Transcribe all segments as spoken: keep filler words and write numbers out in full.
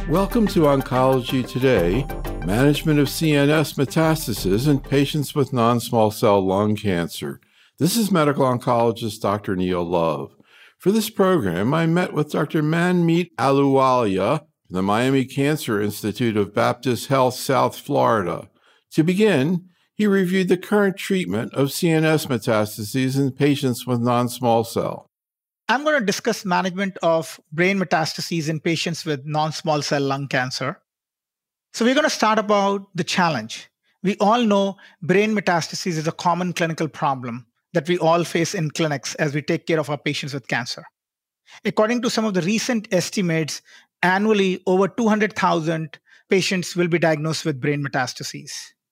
Welcome to Oncology Today, management of C N S metastases in patients with non-small cell lung cancer. This is medical oncologist Doctor Neil Love. For this program, I met with Doctor Manmeet Ahluwalia from the Miami Cancer Institute of Baptist Health, South Florida. To begin, he reviewed the current treatment of C N S metastases in patients with non-small cell. I'm going to discuss management of brain metastases in patients with non-small cell lung cancer. So we're going to start about the challenge. We all know brain metastases is a common clinical problem that we all face in clinics as we take care of our patients with cancer. According to some of the recent estimates, annually over two hundred thousand patients will be diagnosed with brain metastases.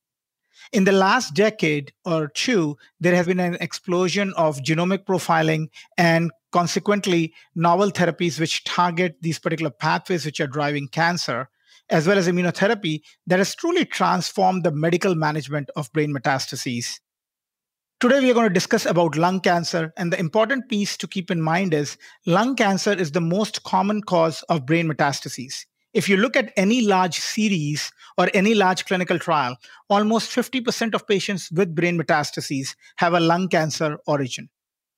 In the last decade or two, there has been an explosion of genomic profiling and consequently novel therapies which target these particular pathways which are driving cancer, as well as immunotherapy that has truly transformed the medical management of brain metastases. Today, we are going to discuss about lung cancer, and the important piece to keep in mind is lung cancer is the most common cause of brain metastases. If you look at any large series or any large clinical trial, almost fifty percent of patients with brain metastases have a lung cancer origin.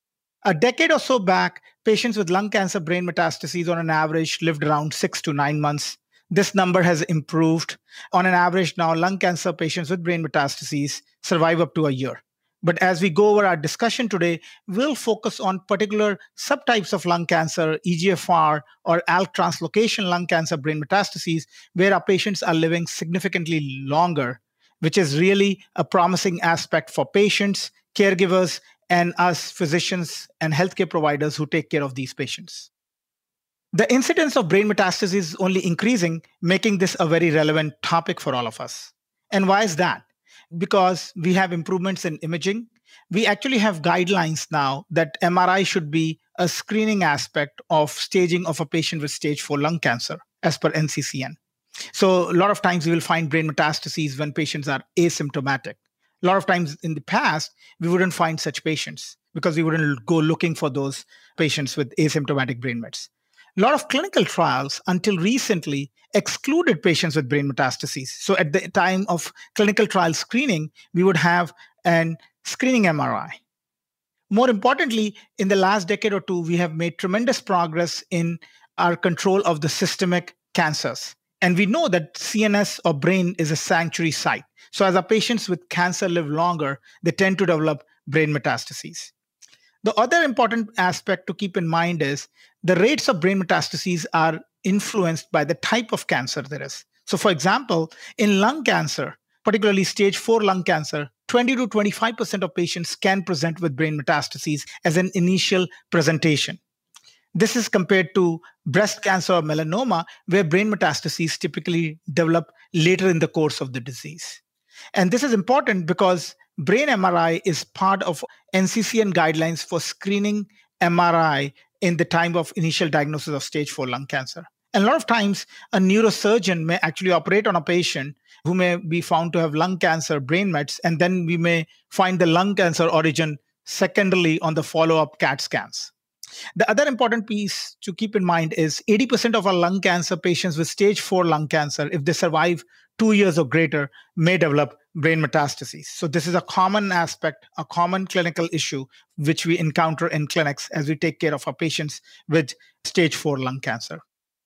A decade or so back, patients with lung cancer brain metastases on an average lived around six to nine months. This number has improved. On an average now, lung cancer patients with brain metastases survive up to a year. But as we go over our discussion today, we'll focus on particular subtypes of lung cancer, E G F R or ALK translocation lung cancer brain metastases, where our patients are living significantly longer, which is really a promising aspect for patients, caregivers, and us physicians and healthcare providers who take care of these patients. The incidence of brain metastases is only increasing, making this a very relevant topic for all of us. And why is that? Because we have improvements in imaging. We actually have guidelines now that M R I should be a screening aspect of staging of a patient with stage four lung cancer as per N C C N. So a lot of times we will find brain metastases when patients are asymptomatic. A lot of times in the past, we wouldn't find such patients because we wouldn't go looking for those patients with asymptomatic brain mets. A lot of clinical trials until recently excluded patients with brain metastases. So at the time of clinical trial screening, we would have an screening M R I. More importantly, in the last decade or two, we have made tremendous progress in our control of the systemic cancers. And we know that C N S or brain is a sanctuary site. So as our patients with cancer live longer, they tend to develop brain metastases. The other important aspect to keep in mind is the rates of brain metastases are influenced by the type of cancer there is. So for example, in lung cancer, particularly stage four lung cancer, twenty to twenty-five percent of patients can present with brain metastases as an initial presentation. This is compared to breast cancer or melanoma, where brain metastases typically develop later in the course of the disease. And this is important because brain M R I is part of N C C N guidelines for screening M R I in the time of initial diagnosis of stage four lung cancer. And a lot of times, a neurosurgeon may actually operate on a patient who may be found to have lung cancer brain mets, and then we may find the lung cancer origin secondarily on the follow-up C A T scans. The other important piece to keep in mind is eighty percent of our lung cancer patients with stage four lung cancer, if they survive two years or greater, may develop brain metastases. So this is a common aspect, a common clinical issue which we encounter in clinics as we take care of our patients with stage four lung cancer.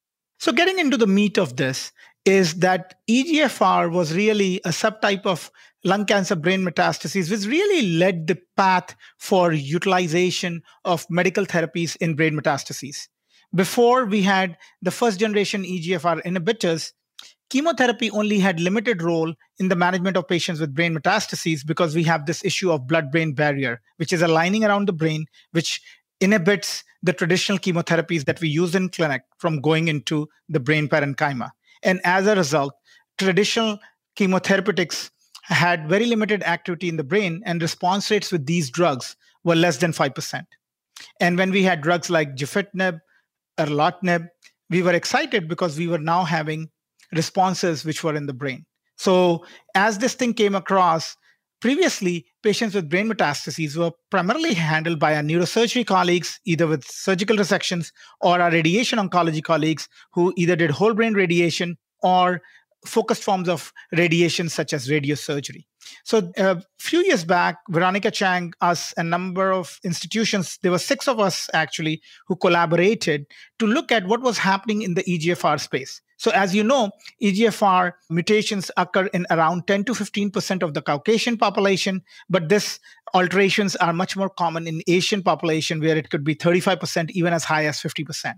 So getting into the meat of this is that E G F R was really a subtype of lung cancer brain metastases, which really led the path for utilization of medical therapies in brain metastases. Before we had the first generation E G F R inhibitors, chemotherapy only had limited role in the management of patients with brain metastases because we have this issue of blood-brain barrier, which is a lining around the brain, which inhibits the traditional chemotherapies that we use in clinic from going into the brain parenchyma. And as a result, traditional chemotherapeutics had very limited activity in the brain, and response rates with these drugs were less than five percent. And when we had drugs like gefitinib, erlotinib, we were excited because we were now having responses which were in the brain. So as this thing came across, Previously, patients with brain metastases were primarily handled by our neurosurgery colleagues, either with surgical resections, or our radiation oncology colleagues who either did whole brain radiation or focused forms of radiation such as radiosurgery. So a few years back, Veronica Chang, us, a number of institutions, there were six of us actually who collaborated to look at what was happening in the E G F R space. So as you know, E G F R mutations occur in around ten to fifteen percent of the Caucasian population, but these alterations are much more common in Asian population where it could be thirty-five percent, even as high as fifty percent.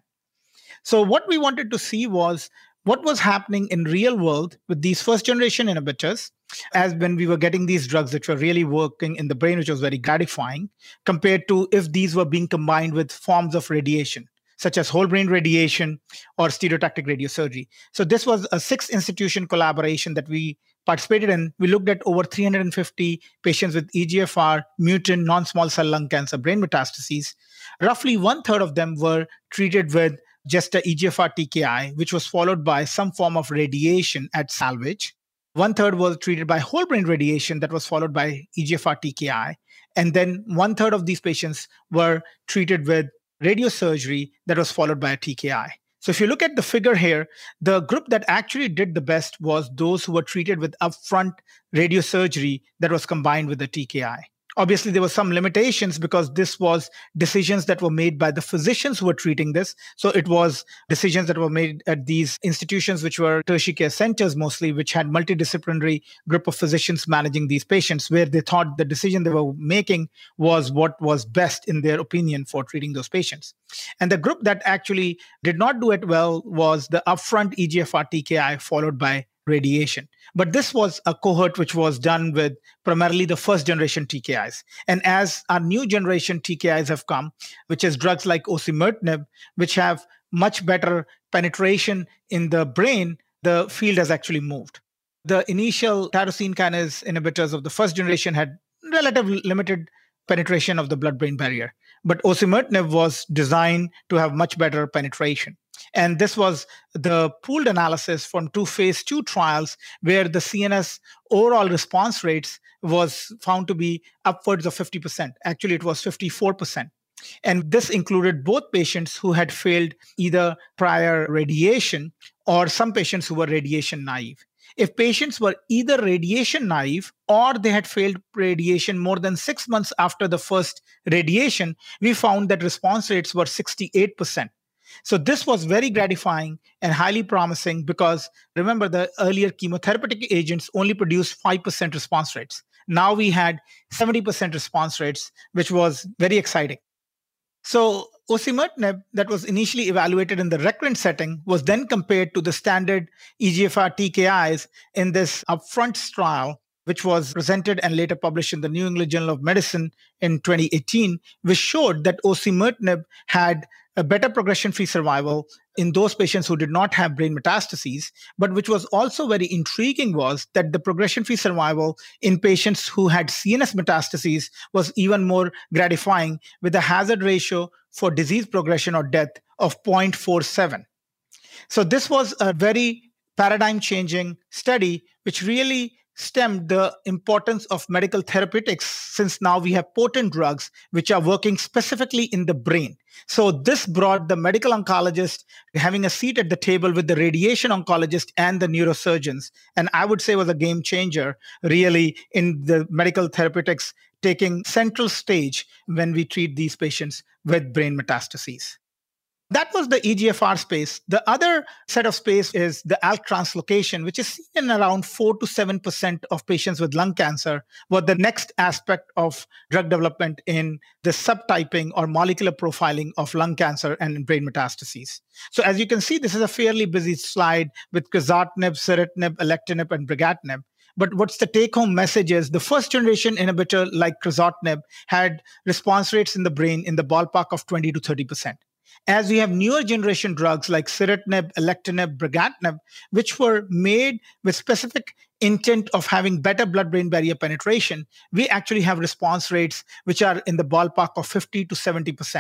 So what we wanted to see was what was happening in real world with these first generation inhibitors, as when we were getting these drugs which were really working in the brain, which was very gratifying, compared to if these were being combined with forms of radiation, such as whole brain radiation or stereotactic radiosurgery. So this was a six institution collaboration that we participated in. We looked at over three hundred fifty patients with E G F R mutant non-small cell lung cancer brain metastases. Roughly one third of them were treated with just a E G F R T K I, which was followed by some form of radiation at salvage. One third was treated by whole brain radiation that was followed by E G F R T K I. And then one third of these patients were treated with radiosurgery that was followed by a T K I. So if you look at the figure here, the group that actually did the best was those who were treated with upfront radiosurgery that was combined with the T K I. Obviously, there were some limitations because this was decisions that were made by the physicians who were treating this. So it was decisions that were made at these institutions, which were tertiary care centers mostly, which had multidisciplinary group of physicians managing these patients, where they thought the decision they were making was what was best in their opinion for treating those patients. And the group that actually did not do it well was the upfront E G F R T K I followed by radiation. But this was a cohort which was done with primarily the first generation T K Is. And as our new generation T K Is have come, which is drugs like osimertinib, which have much better penetration in the brain, the field has actually moved. The initial tyrosine kinase inhibitors of the first generation had relatively limited penetration of the blood-brain barrier. But osimertinib was designed to have much better penetration. And this was the pooled analysis from two phase two trials where the C N S overall response rates was found to be upwards of fifty percent. Actually, it was fifty-four percent. And this included both patients who had failed either prior radiation or some patients who were radiation naive. If patients were either radiation naive or they had failed radiation more than six months after the first radiation, we found that response rates were sixty-eight percent. So this was very gratifying and highly promising because remember the earlier chemotherapeutic agents only produced five percent response rates. Now we had seventy percent response rates, which was very exciting. So osimertinib that was initially evaluated in the recurrent setting was then compared to the standard E G F R T K Is in this upfront trial, which was presented and later published in the New England Journal of Medicine in twenty eighteen, which showed that osimertinib had a better progression-free survival in those patients who did not have brain metastases. But which was also very intriguing was that the progression-free survival in patients who had C N S metastases was even more gratifying, with a hazard ratio for disease progression or death of zero point four seven. So this was a very paradigm-changing study, which really stemmed the importance of medical therapeutics, since now we have potent drugs which are working specifically in the brain. So this brought the medical oncologist having a seat at the table with the radiation oncologist and the neurosurgeons. And I would say was a game changer, really, in the medical therapeutics taking central stage when we treat these patients with brain metastases. That was the E G F R space. The other set of space is the A L K translocation, which is seen in around four to seven percent of patients with lung cancer, was the next aspect of drug development in the subtyping or molecular profiling of lung cancer and brain metastases. So as you can see, this is a fairly busy slide with quizartinib, ceritinib, alectinib, and brigatinib. But what's the take-home message is the first generation inhibitor like quizartinib had response rates in the brain in the ballpark of twenty to thirty percent. As we have newer generation drugs like ceritinib, alectinib, brigatinib, which were made with specific intent of having better blood-brain barrier penetration, we actually have response rates which are in the ballpark of fifty to seventy percent,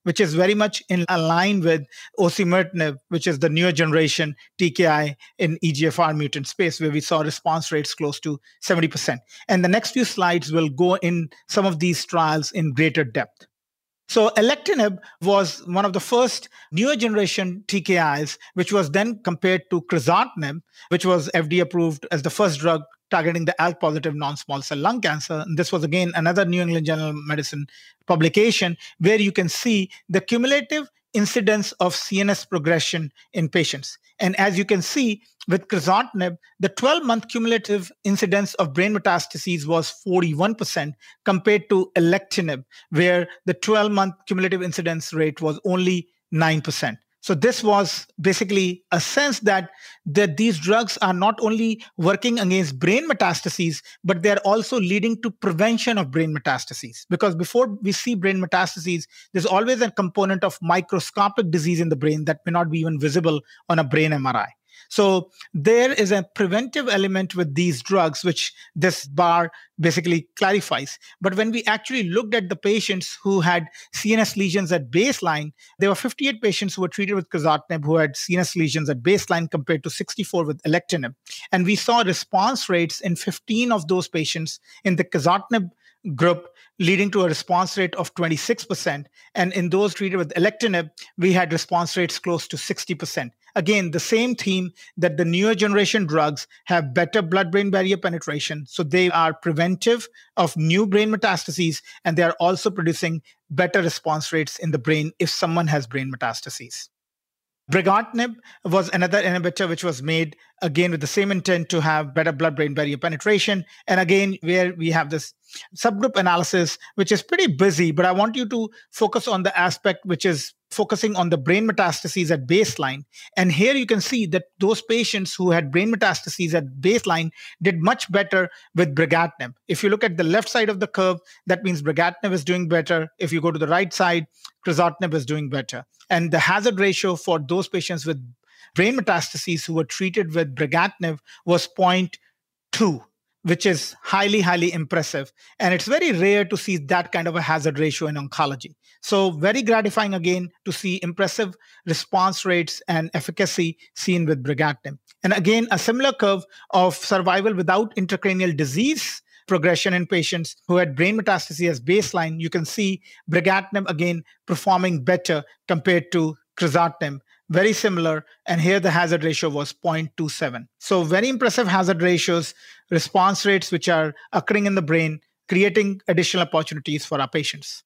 which is very much in line with osimertinib, which is the newer generation T K I in E G F R mutant space, where we saw response rates close to seventy percent. And the next few slides will go in some of these trials in greater depth. So alectinib was one of the first newer generation T K Is, which was then compared to crizotinib, which was F D A approved as the first drug targeting the A L K-positive non-small cell lung cancer. And this was, again, another New England Journal of Medicine publication where you can see the cumulative incidence of C N S progression in patients. And as you can see, with crizotinib, the twelve-month cumulative incidence of brain metastases was forty-one percent compared to alectinib, where the twelve-month cumulative incidence rate was only nine percent. So this was basically a sense that, that these drugs are not only working against brain metastases, but they're also leading to prevention of brain metastases. Because before we see brain metastases, there's always a component of microscopic disease in the brain that may not be even visible on a brain M R I. So there is a preventive element with these drugs, which this bar basically clarifies. But when we actually looked at the patients who had C N S lesions at baseline, there were fifty-eight patients who were treated with crizotinib who had C N S lesions at baseline compared to sixty-four with alectinib. And we saw response rates in fifteen of those patients in the crizotinib group, leading to a response rate of twenty-six percent. And in those treated with alectinib, we had response rates close to sixty percent. Again, the same theme that the newer generation drugs have better blood-brain barrier penetration. So they are preventive of new brain metastases, and they are also producing better response rates in the brain if someone has brain metastases. Brigatinib was another inhibitor which was made, again, with the same intent to have better blood-brain barrier penetration. And again, where we have this subgroup analysis, which is pretty busy, but I want you to focus on the aspect which is focusing on the brain metastases at baseline. And here you can see that those patients who had brain metastases at baseline did much better with brigatinib. If you look at the left side of the curve, that means brigatinib is doing better. If you go to the right side, crizotinib is doing better. And the hazard ratio for those patients with brain metastases who were treated with brigatinib was zero point two, which is highly, highly impressive. And it's very rare to see that kind of a hazard ratio in oncology. So very gratifying, again, to see impressive response rates and efficacy seen with brigatinib. And again, a similar curve of survival without intracranial disease progression in patients who had brain metastases as baseline. You can see brigatinib, again, performing better compared to crizotinib. Very similar. And here the hazard ratio was zero point two seven. So very impressive hazard ratios, response rates which are occurring in the brain, creating additional opportunities for our patients.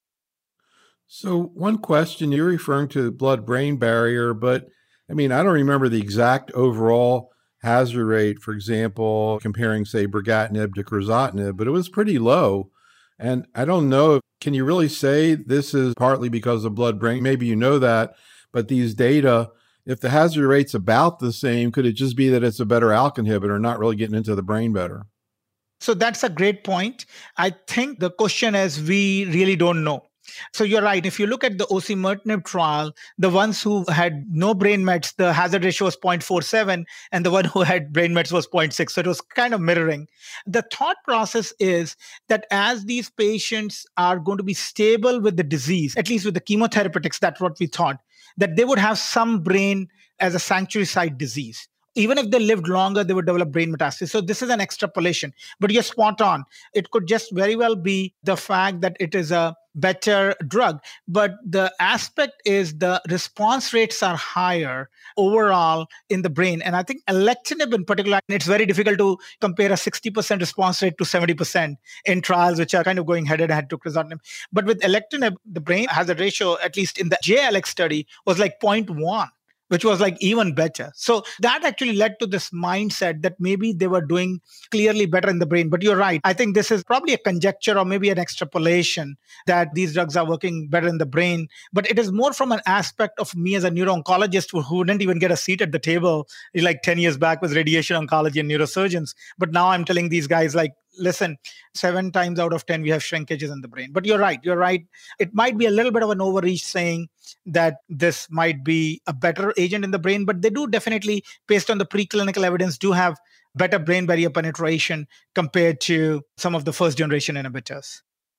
So one question, you're referring to blood-brain barrier, but I mean, I don't remember the exact overall hazard rate, for example, comparing, say, brigatinib to crizotinib, but it was pretty low. And I don't know, can you really say this is partly because of blood-brain? Maybe you know that, but these data, if the hazard rate's about the same, could it just be that it's a better A L K inhibitor, not really getting into the brain better? So that's a great point. I think the question is, we really don't know. So you're right. If you look at the osimertinib trial, the ones who had no brain mets, the hazard ratio was zero point four seven, and the one who had brain mets was zero point six. So it was kind of mirroring. The thought process is that as these patients are going to be stable with the disease, at least with the chemotherapeutics, that's what we thought, that they would have some brain as a sanctuary site disease. Even if they lived longer, they would develop brain metastasis. So this is an extrapolation, but you're spot on. It could just very well be the fact that it is a better drug. But the aspect is the response rates are higher overall in the brain. And I think alectinib in particular, it's very difficult to compare a sixty percent response rate to seventy percent in trials, which are kind of going head and head to crizotinib. But with alectinib, the brain hazard ratio, at least in the J A L E X study, was like zero point one. Which was like even better. So that actually led to this mindset that maybe they were doing clearly better in the brain. But you're right. I think this is probably a conjecture or maybe an extrapolation that these drugs are working better in the brain. But it is more from an aspect of me as a neuro-oncologist who, who didn't even get a seat at the table like ten years back with radiation oncology and neurosurgeons. But now I'm telling these guys, like, listen, seven times out of ten, we have shrinkages in the brain. But you're right. You're right. It might be a little bit of an overreach saying that this might be a better agent in the brain, but they do definitely, based on the preclinical evidence, do have better brain barrier penetration compared to some of the first generation inhibitors.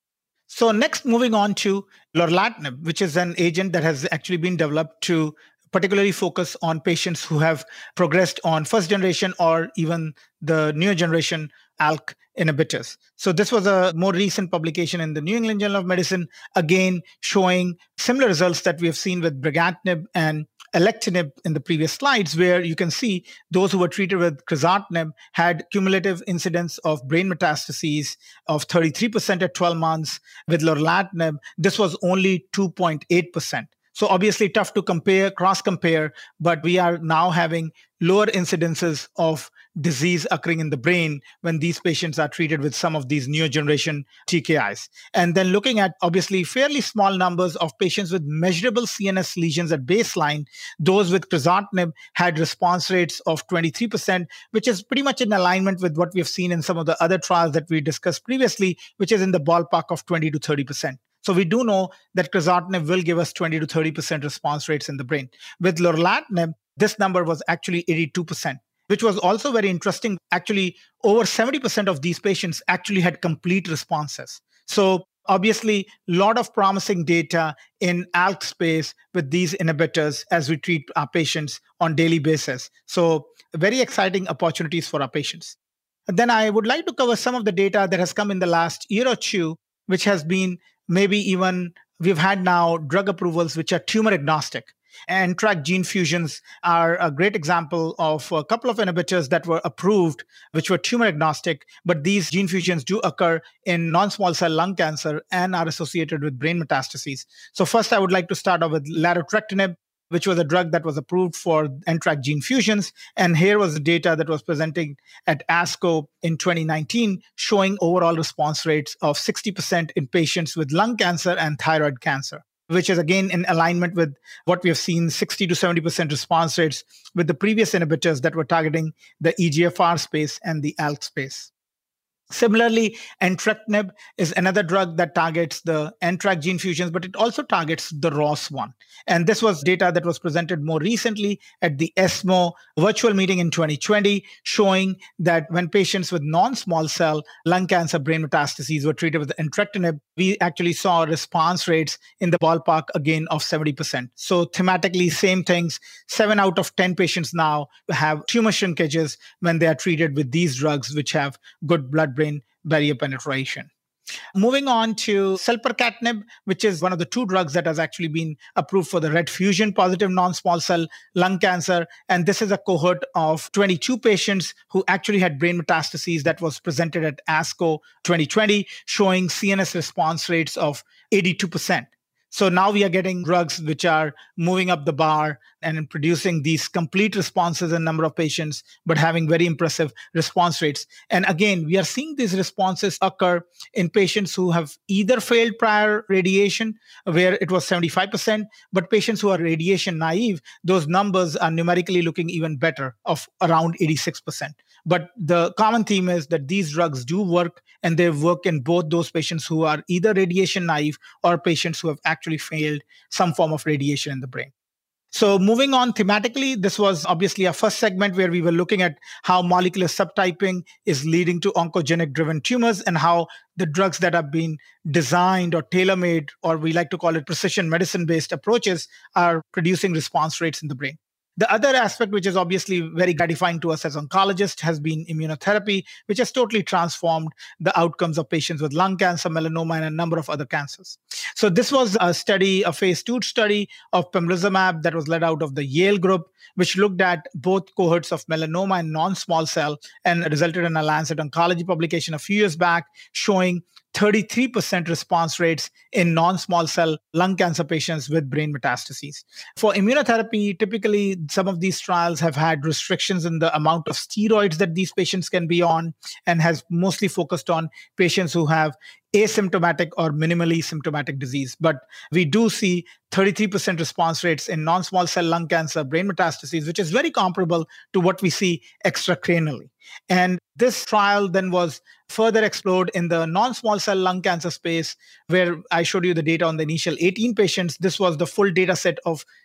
So next, moving on to lorlatinib, which is an agent that has actually been developed to particularly focus on patients who have progressed on first generation or even the newer generation ALK inhibitors. So this was a more recent publication in the New England Journal of Medicine, again showing similar results that we have seen with brigatinib and alectinib in the previous slides, where you can see those who were treated with crizotinib had cumulative incidence of brain metastases of thirty-three percent at twelve months. With lorlatinib, this was only two point eight percent. So obviously tough to compare, cross-compare, but we are now having lower incidences of disease occurring in the brain when these patients are treated with some of these newer generation T K Is. And then looking at obviously fairly small numbers of patients with measurable C N S lesions at baseline, those with crizotinib had response rates of twenty-three percent, which is pretty much in alignment with what we have seen in some of the other trials that we discussed previously, which is in the ballpark of twenty to thirty percent. So we do know that crizotinib will give us twenty to thirty percent response rates in the brain. With lorlatinib, this number was actually eighty-two percent, which was also very interesting. Actually, over seventy percent of these patients actually had complete responses. So obviously, a lot of promising data in ALK space with these inhibitors as we treat our patients on daily basis. So very exciting opportunities for our patients. And then I would like to cover some of the data that has come in the last year or two, which has been maybe even we've had now drug approvals which are tumor agnostic. And NTRK gene fusions are a great example of a couple of inhibitors that were approved, which were tumor agnostic, but these gene fusions do occur in non-small cell lung cancer and are associated with brain metastases. So first, I would like to start off with larotrectinib, which was a drug that was approved for N T R K gene fusions. And here was the data that was presented at ASCO in twenty nineteen, showing overall response rates of sixty percent in patients with lung cancer and thyroid cancer, which is again in alignment with what we have seen, sixty to seventy percent response rates with the previous inhibitors that were targeting the E G F R space and the ALK space. Similarly, entrectinib is another drug that targets the N T R K gene fusions, but it also targets the R O S one. And this was data that was presented more recently at the ESMO virtual meeting in twenty twenty, showing that when patients with non-small cell lung cancer brain metastases were treated with entrectinib, we actually saw response rates in the ballpark again of seventy percent. So thematically, same things. Seven out of ten patients now have tumor shrinkages when they are treated with these drugs, which have good blood-brain barrier penetration. Moving on to selpercatinib, which is one of the two drugs that has actually been approved for the RET fusion positive non-small cell lung cancer. And this is a cohort of twenty-two patients who actually had brain metastases that was presented at ASCO twenty twenty, showing C N S response rates of eighty-two percent. So now we are getting drugs which are moving up the bar and producing these complete responses in a number of patients, but having very impressive response rates. And again, we are seeing these responses occur in patients who have either failed prior radiation, where it was seventy-five percent, but patients who are radiation naive, those numbers are numerically looking even better, of around eighty-six percent. But the common theme is that these drugs do work, and they work in both those patients who are either radiation naive or patients who have actually failed some form of radiation in the brain. So moving on thematically, this was obviously our first segment where we were looking at how molecular subtyping is leading to oncogenic-driven tumors and how the drugs that have been designed or tailor-made, or we like to call it precision medicine-based approaches, are producing response rates in the brain. The other aspect, which is obviously very gratifying to us as oncologists, has been immunotherapy, which has totally transformed the outcomes of patients with lung cancer, melanoma, and a number of other cancers. So this was a study, a phase two study of pembrolizumab that was led out of the Yale group, which looked at both cohorts of melanoma and non-small cell, and resulted in a Lancet Oncology publication a few years back showing thirty-three percent response rates in non-small cell lung cancer patients with brain metastases. For immunotherapy, typically some of these trials have had restrictions in the amount of steroids that these patients can be on, and has mostly focused on patients who have asymptomatic or minimally symptomatic disease. But we do see thirty-three percent response rates in non-small cell lung cancer brain metastases, which is very comparable to what we see extracranially. And this trial then was further explored in the non-small cell lung cancer space, where I showed you the data on the initial eighteen patients. This was the full data set of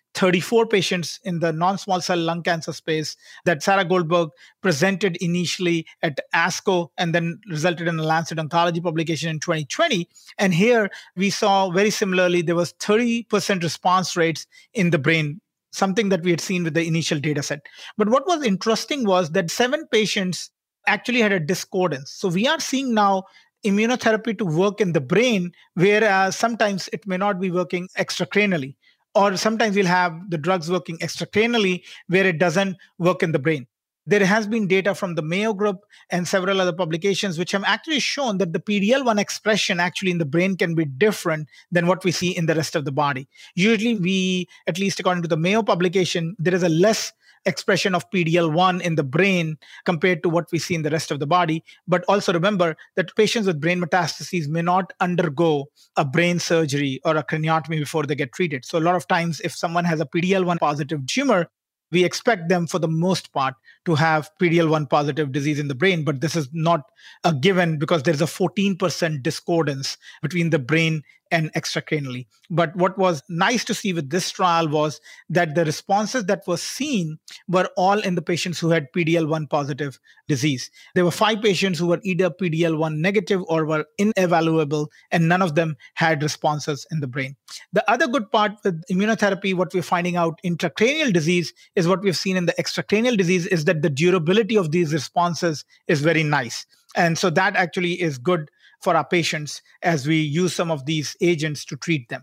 thirty-four patients in the non-small cell lung cancer space that Sarah Goldberg presented initially at ASCO and then resulted in a Lancet Oncology publication in twenty twenty. And here we saw very similarly, there was thirty percent response rates in the brain, something that we had seen with the initial data set. But what was interesting was that seven patients actually had a discordance. So we are seeing now immunotherapy to work in the brain, whereas sometimes it may not be working extracranially, or sometimes we'll have the drugs working extracranially where it doesn't work in the brain. There has been data from the Mayo Group and several other publications which have actually shown that the P D L one expression actually in the brain can be different than what we see in the rest of the body. Usually we, at least according to the Mayo publication, there is a less expression of P D L one in the brain compared to what we see in the rest of the body. But also remember that patients with brain metastases may not undergo a brain surgery or a craniotomy before they get treated. So a lot of times if someone has a P D L one positive tumor, we expect them for the most part to have P D L one positive disease in the brain, but this is not a given because there's a fourteen percent discordance between the brain and extracranially. But what was nice to see with this trial was that the responses that were seen were all in the patients who had P D L one positive disease. There were five patients who were either P D L one negative or were inevaluable, and none of them had responses in the brain. The other good part with immunotherapy, what we're finding out intracranial disease is what we've seen in the extracranial disease is that the durability of these responses is very nice. And so that actually is good for our patients as we use some of these agents to treat them.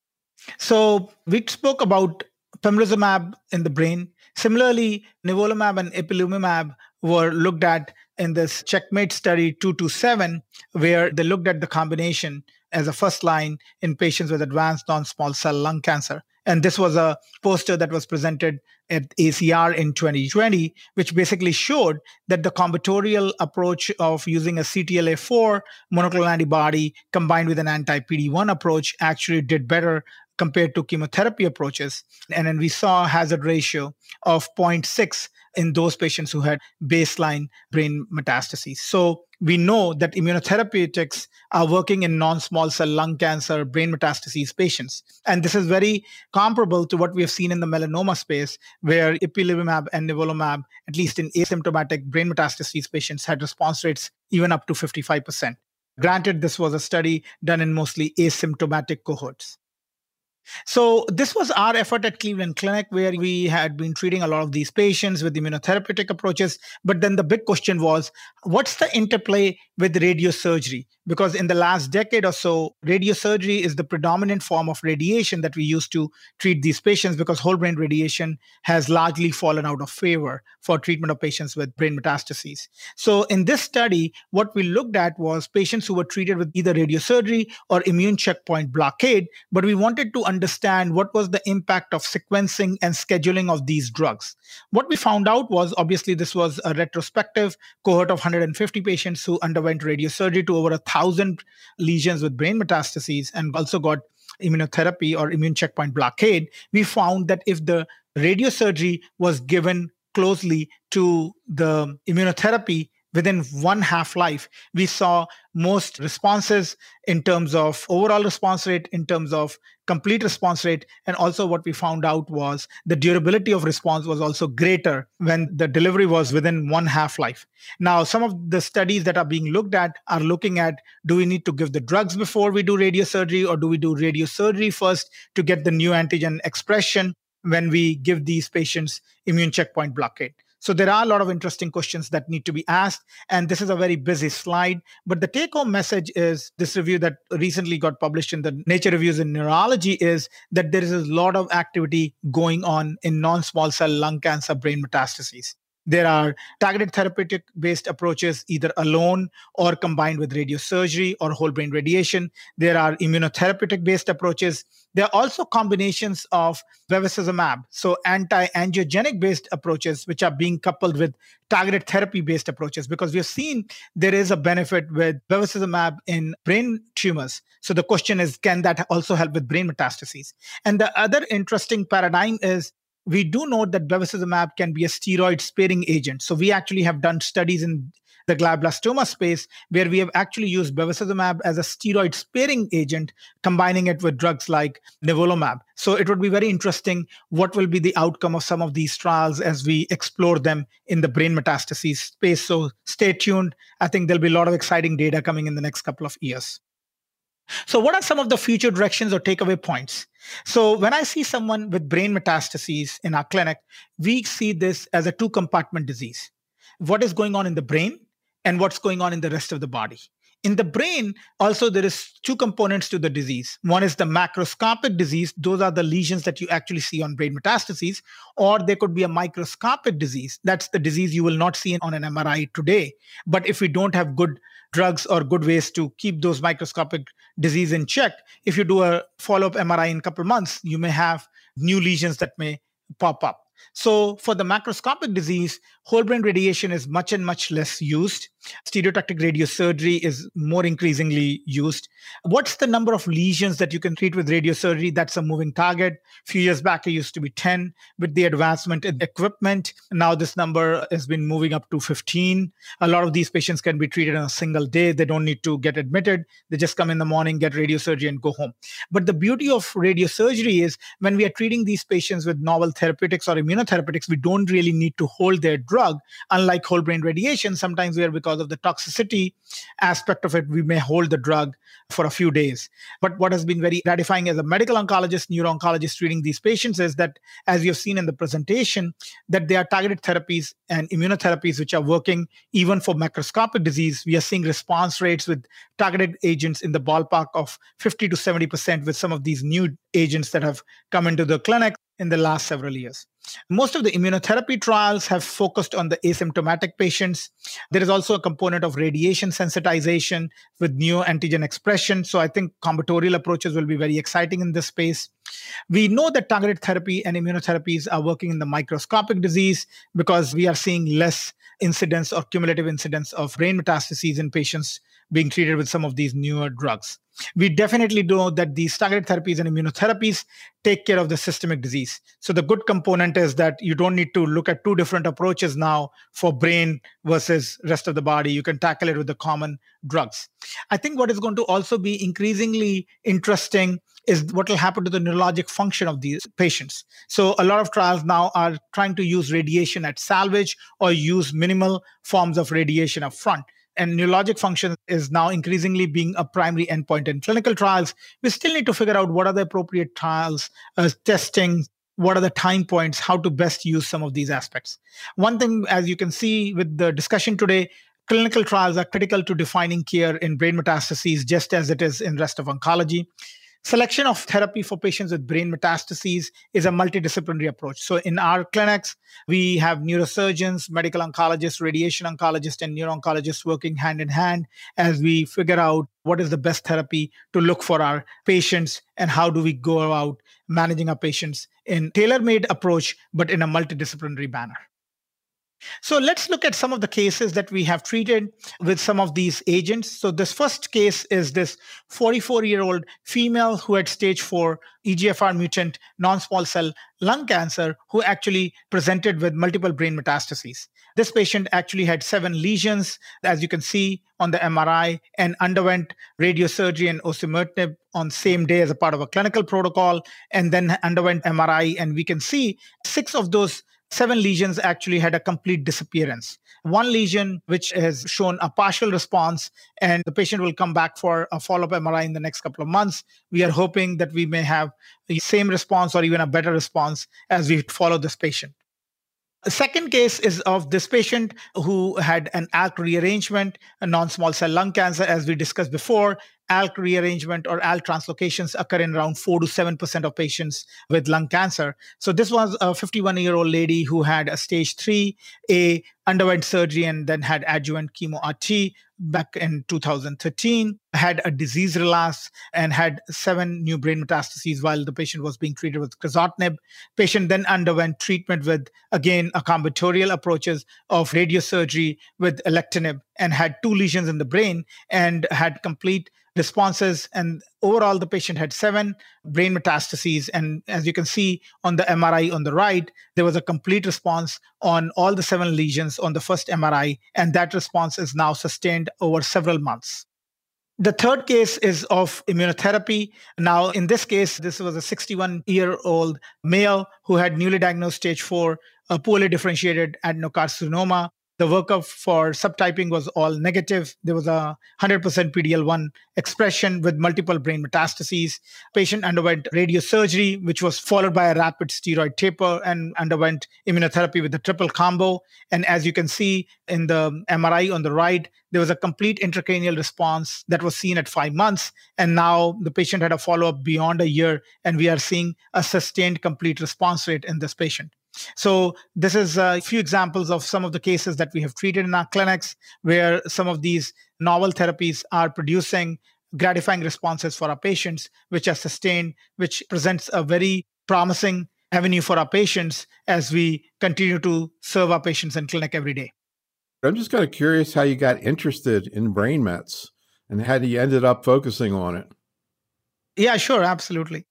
So we spoke about pembrolizumab in the brain. Similarly, nivolumab and ipilimumab were looked at in this Checkmate study two two seven, where they looked at the combination as a first line in patients with advanced non-small cell lung cancer. And this was a poster that was presented at A C R in twenty twenty, which basically showed that the combinatorial approach of using a C T L A four monoclonal antibody combined with an anti-P D one approach actually did better compared to chemotherapy approaches. And then we saw a hazard ratio of zero point six in those patients who had baseline brain metastases. So we know that immunotherapeutics are working in non-small cell lung cancer brain metastases patients. And this is very comparable to what we have seen in the melanoma space, where ipilimumab and nivolumab, at least in asymptomatic brain metastases patients, had response rates even up to fifty-five percent. Granted, this was a study done in mostly asymptomatic cohorts. So this was our effort at Cleveland Clinic, where we had been treating a lot of these patients with immunotherapeutic approaches. But then the big question was, what's the interplay with radiosurgery? Because in the last decade or so, radiosurgery is the predominant form of radiation that we use to treat these patients, because whole brain radiation has largely fallen out of favor for treatment of patients with brain metastases. So in this study, what we looked at was patients who were treated with either radiosurgery or immune checkpoint blockade, but we wanted to understand what was the impact of sequencing and scheduling of these drugs. What we found out was, obviously, this was a retrospective cohort of one hundred fifty patients who underwent radiosurgery to over a thousand lesions with brain metastases and also got immunotherapy or immune checkpoint blockade. We found that if the radiosurgery was given closely to the immunotherapy, within one half-life, we saw most responses in terms of overall response rate, in terms of complete response rate, and also what we found out was the durability of response was also greater when the delivery was within one half-life. Now, some of the studies that are being looked at are looking at, do we need to give the drugs before we do radiosurgery, or do we do radiosurgery first to get the new antigen expression when we give these patients immune checkpoint blockade? So there are a lot of interesting questions that need to be asked, and this is a very busy slide. But the take-home message is this review that recently got published in the Nature Reviews in Neurology is that there is a lot of activity going on in non-small cell lung cancer brain metastases. There are targeted therapeutic-based approaches, either alone or combined with radiosurgery or whole brain radiation. There are immunotherapeutic-based approaches. There are also combinations of bevacizumab, so anti-angiogenic-based approaches, which are being coupled with targeted therapy-based approaches, because we've seen there is a benefit with bevacizumab in brain tumors. So the question is, can that also help with brain metastases? And the other interesting paradigm is, we do know that bevacizumab can be a steroid-sparing agent. So we actually have done studies in the glioblastoma space, where we have actually used bevacizumab as a steroid sparing agent, combining it with drugs like nivolumab. So it would be very interesting what will be the outcome of some of these trials as we explore them in the brain metastases space. So stay tuned. I think there'll be a lot of exciting data coming in the next couple of years. So what are some of the future directions or takeaway points? So when I see someone with brain metastases in our clinic, we see this as a two-compartment disease. What is going on in the brain and what's going on in the rest of the body. In the brain, also, there is two components to the disease. One is the macroscopic disease. Those are the lesions that you actually see on brain metastases. Or there could be a microscopic disease. That's the disease you will not see on an M R I today. But if we don't have good drugs or good ways to keep those microscopic disease in check, if you do a follow-up M R I in a couple of months, you may have new lesions that may pop up. So for the macroscopic disease, whole brain radiation is much and much less used. Stereotactic radiosurgery is more increasingly used. What's the number of lesions that you can treat with radiosurgery? That's a moving target. A few years back, it used to be ten. With the advancement in equipment, now this number has been moving up to fifteen. A lot of these patients can be treated in a single day. They don't need to get admitted. They just come in the morning, get radiosurgery, and go home. But the beauty of radiosurgery is when we are treating these patients with novel therapeutics or immunotherapeutics, we don't really need to hold their drug. Unlike whole brain radiation, sometimes we are, because of the toxicity aspect of it, we may hold the drug for a few days. But what has been very gratifying as a medical oncologist, neuro-oncologist treating these patients is that, as you've seen in the presentation, that there are targeted therapies and immunotherapies which are working even for macroscopic disease. We are seeing response rates with targeted agents in the ballpark of fifty to seventy percent with some of these new agents that have come into the clinic in the last several years. Most of the immunotherapy trials have focused on the asymptomatic patients. There is also a component of radiation sensitization with neoantigen expression. So I think combinatorial approaches will be very exciting in this space. We know that targeted therapy and immunotherapies are working in the microscopic disease because we are seeing less incidence or cumulative incidence of brain metastases in patients being treated with some of these newer drugs. We definitely know that these targeted therapies and immunotherapies take care of the systemic disease. So the good component is that you don't need to look at two different approaches now for brain versus rest of the body. You can tackle it with the common drugs. I think what is going to also be increasingly interesting is what will happen to the neurologic function of these patients. So a lot of trials now are trying to use radiation at salvage or use minimal forms of radiation up front. And neurologic function is now increasingly being a primary endpoint in clinical trials. We still need to figure out what are the appropriate trials, uh, testing, what are the time points, how to best use some of these aspects. One thing, as you can see with the discussion today, clinical trials are critical to defining care in brain metastases, just as it is in rest of oncology. Selection of therapy for patients with brain metastases is a multidisciplinary approach. So in our clinics, we have neurosurgeons, medical oncologists, radiation oncologists, and neuro-oncologists working hand in hand as we figure out what is the best therapy to look for our patients and how do we go about managing our patients in tailor-made approach, but in a multidisciplinary manner. So let's look at some of the cases that we have treated with some of these agents. So this first case is this forty-four-year-old female who had stage four E G F R mutant non-small cell lung cancer who actually presented with multiple brain metastases. This patient actually had seven lesions, as you can see on the M R I, and underwent radiosurgery and osimertinib on the same day as a part of a clinical protocol, and then underwent M R I. And we can see six of those seven lesions actually had a complete disappearance. One lesion, which has shown a partial response, and the patient will come back for a follow-up M R I in the next couple of months. We are hoping that we may have the same response or even a better response as we follow this patient. The second case is of this patient who had an A L K rearrangement, a non-small cell lung cancer. As we discussed before, A L K rearrangement or A L K translocations occur in around four to seven percent of patients with lung cancer. So this was a fifty-one-year-old lady who had a stage three A, underwent surgery, and then had adjuvant chemo-R T back in two thousand thirteen, had a disease relapse, and had seven new brain metastases while the patient was being treated with crizotinib. Patient then underwent treatment with, again, a combinatorial approaches of radiosurgery with alectinib and had two lesions in the brain and had complete responses. And overall, the patient had seven brain metastases. And as you can see on the M R I on the right, there was a complete response on all the seven lesions on the first M R I. And that response is now sustained over several months. The third case is of immunotherapy. Now, in this case, this was a sixty-one-year-old male who had newly diagnosed stage four, a poorly differentiated adenocarcinoma. The workup for subtyping was all negative. There was a one hundred percent P D L one expression with multiple brain metastases. Patient underwent radiosurgery, which was followed by a rapid steroid taper, and underwent immunotherapy with the triple combo. And as you can see in the M R I on the right, there was a complete intracranial response that was seen at five months. And now the patient had a follow-up beyond a year, and we are seeing a sustained complete response rate in this patient. So this is a few examples of some of the cases that we have treated in our clinics where some of these novel therapies are producing gratifying responses for our patients, which are sustained, which presents a very promising avenue for our patients as we continue to serve our patients in clinic every day. I'm just kind of curious how you got interested in brain mets and how you ended up focusing on it. Yeah, sure, absolutely.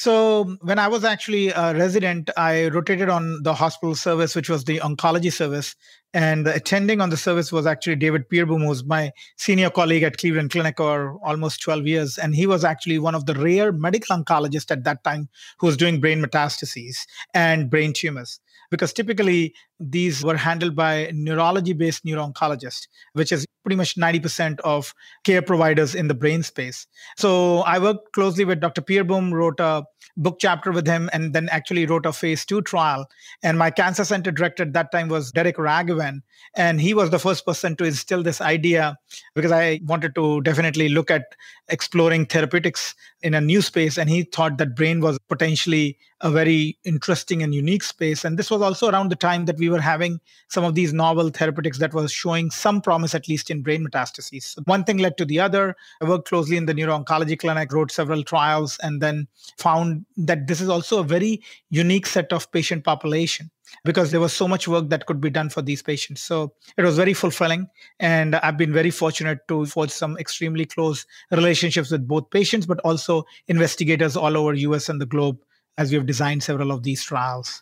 So when I was actually a resident, I rotated on the hospital service, which was the oncology service. And the attending on the service was actually David Peerboom, who's my senior colleague at Cleveland Clinic for almost twelve years. And he was actually one of the rare medical oncologists at that time who was doing brain metastases and brain tumors. Because typically these were handled by neurology-based neuro-oncologists, which is pretty much ninety percent of care providers in the brain space. So I worked closely with Doctor Peerboom, wrote a book chapter with him, and then actually wrote a phase two trial. And my cancer center director at that time was Derek Raghavan. And he was the first person to instill this idea because I wanted to definitely look at exploring therapeutics in a new space. And he thought that brain was potentially a very interesting and unique space. And this was also around the time that we were having some of these novel therapeutics that was showing some promise, at least in brain metastases. So one thing led to the other. I worked closely in the neuro-oncology clinic, wrote several trials, and then found that this is also a very unique set of patient population because there was so much work that could be done for these patients. So it was very fulfilling. And I've been very fortunate to forge some extremely close relationships with both patients, but also investigators all over U S and the globe as we have designed several of these trials.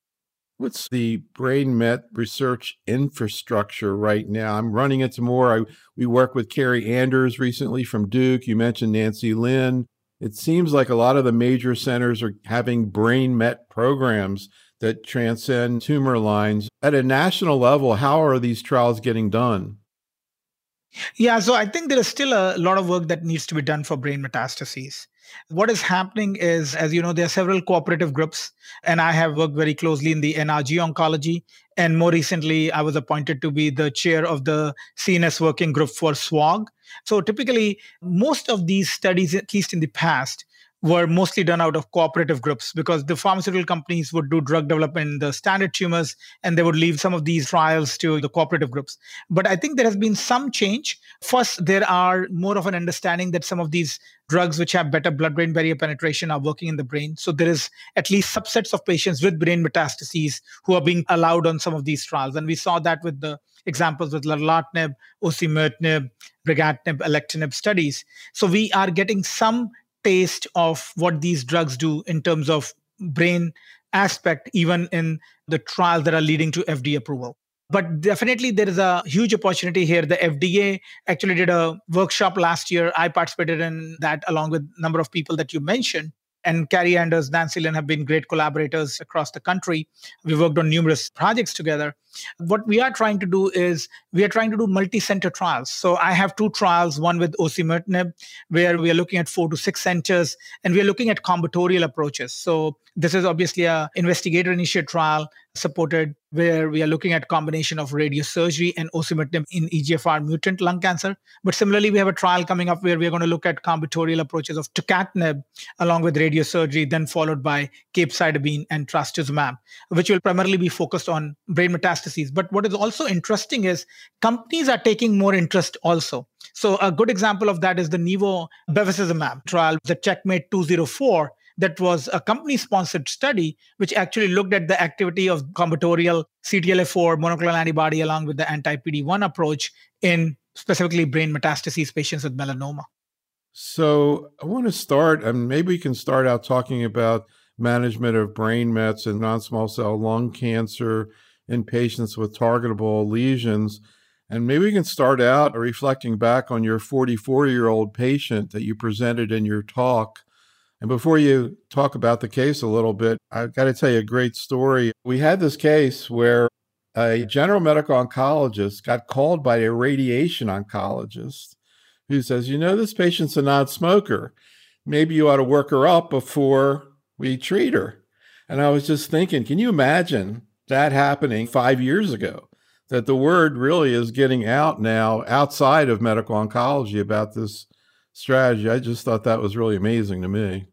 What's the brain met research infrastructure right now? I'm running into more. I, we work with Carrie Anders recently from Duke. You mentioned Nancy Lin. It seems like a lot of the major centers are having brain met programs that transcend tumor lines. At a national level, how are these trials getting done? Yeah, so I think there is still a lot of work that needs to be done for brain metastases. What is happening is, as you know, there are several cooperative groups, and I have worked very closely in the N R G oncology. And more recently, I was appointed to be the chair of the C N S working group for S W O G. So typically, most of these studies, at least in the past, were mostly done out of cooperative groups because the pharmaceutical companies would do drug development in the standard tumors and they would leave some of these trials to the cooperative groups. But I think there has been some change. First, there are more of an understanding that some of these drugs which have better blood-brain barrier penetration are working in the brain. So there is at least subsets of patients with brain metastases who are being allowed on some of these trials. And we saw that with the examples with lorlatinib, osimertinib, brigatinib, alectinib studies. So we are getting some taste of what these drugs do in terms of brain aspect, even in the trials that are leading to F D A approval. But definitely there is a huge opportunity here. The F D A actually did a workshop last year. I participated in that along with a number of people that you mentioned. And Carrie Anders, Nancy Lin have been great collaborators across the country. We worked on numerous projects together. What we are trying to do is we are trying to do multi-center trials. So I have two trials, one with osimertinib, where we are looking at four to six centers, and we are looking at combinatorial approaches. So this is obviously a investigator-initiated trial supported where we are looking at combination of radiosurgery and osimertinib in E G F R mutant lung cancer. But similarly, we have a trial coming up where we are going to look at combinatorial approaches of tucatinib along with radiosurgery, then followed by capecitabine and trastuzumab, which will primarily be focused on brain metastases. But what is also interesting is companies are taking more interest also. So a good example of that is the Nivo bevacizumab trial, the Checkmate two oh four. That was a company-sponsored study which actually looked at the activity of combinatorial C T L A four monoclonal antibody along with the anti-P D one approach in specifically brain metastases patients with melanoma. So I want to start, and maybe we can start out talking about management of brain mets and non-small cell lung cancer in patients with targetable lesions. And maybe we can start out reflecting back on your forty-four-year-old patient that you presented in your talk. And before you talk about the case a little bit, I've got to tell you a great story. We had this case where a general medical oncologist got called by a radiation oncologist who says, you know, this patient's a non-smoker. Maybe you ought to work her up before we treat her. And I was just thinking, can you imagine that happening five years ago? That the word really is getting out now outside of medical oncology about this strategy. I just thought that was really amazing to me.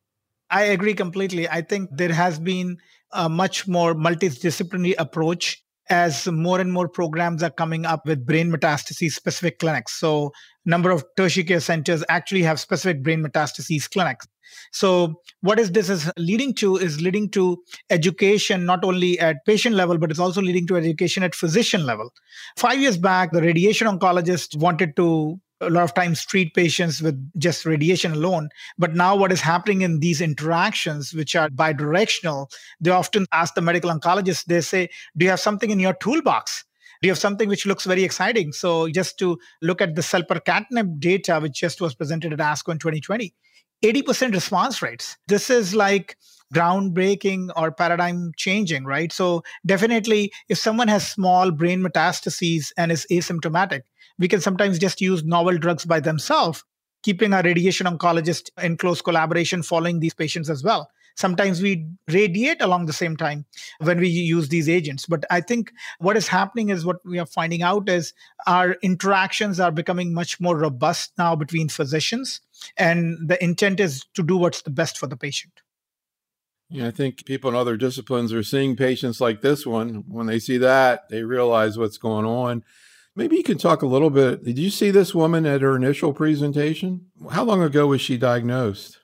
I agree completely. I think there has been a much more multidisciplinary approach as more and more programs are coming up with brain metastases specific clinics. So a number of tertiary care centers actually have specific brain metastases clinics. So what is this is leading to is leading to education, not only at patient level, but it's also leading to education at physician level. Five years back, the radiation oncologist wanted to a lot of times treat patients with just radiation alone. But now what is happening in these interactions, which are bidirectional, they often ask the medical oncologist, they say, do you have something in your toolbox? Do you have something which looks very exciting? So just to look at the selpercatinib data, which just was presented at ASCO in twenty twenty, eighty percent response rates. This is like groundbreaking or paradigm changing, right? So definitely, if someone has small brain metastases and is asymptomatic, we can sometimes just use novel drugs by themselves, keeping our radiation oncologist in close collaboration following these patients as well. Sometimes we radiate along the same time when we use these agents. But I think what is happening is what we are finding out is our interactions are becoming much more robust now between physicians. And the intent is to do what's the best for the patient. Yeah, I think people in other disciplines are seeing patients like this one. When they see that, they realize what's going on. Maybe you can talk a little bit. Did you see this woman at her initial presentation? How long ago was she diagnosed?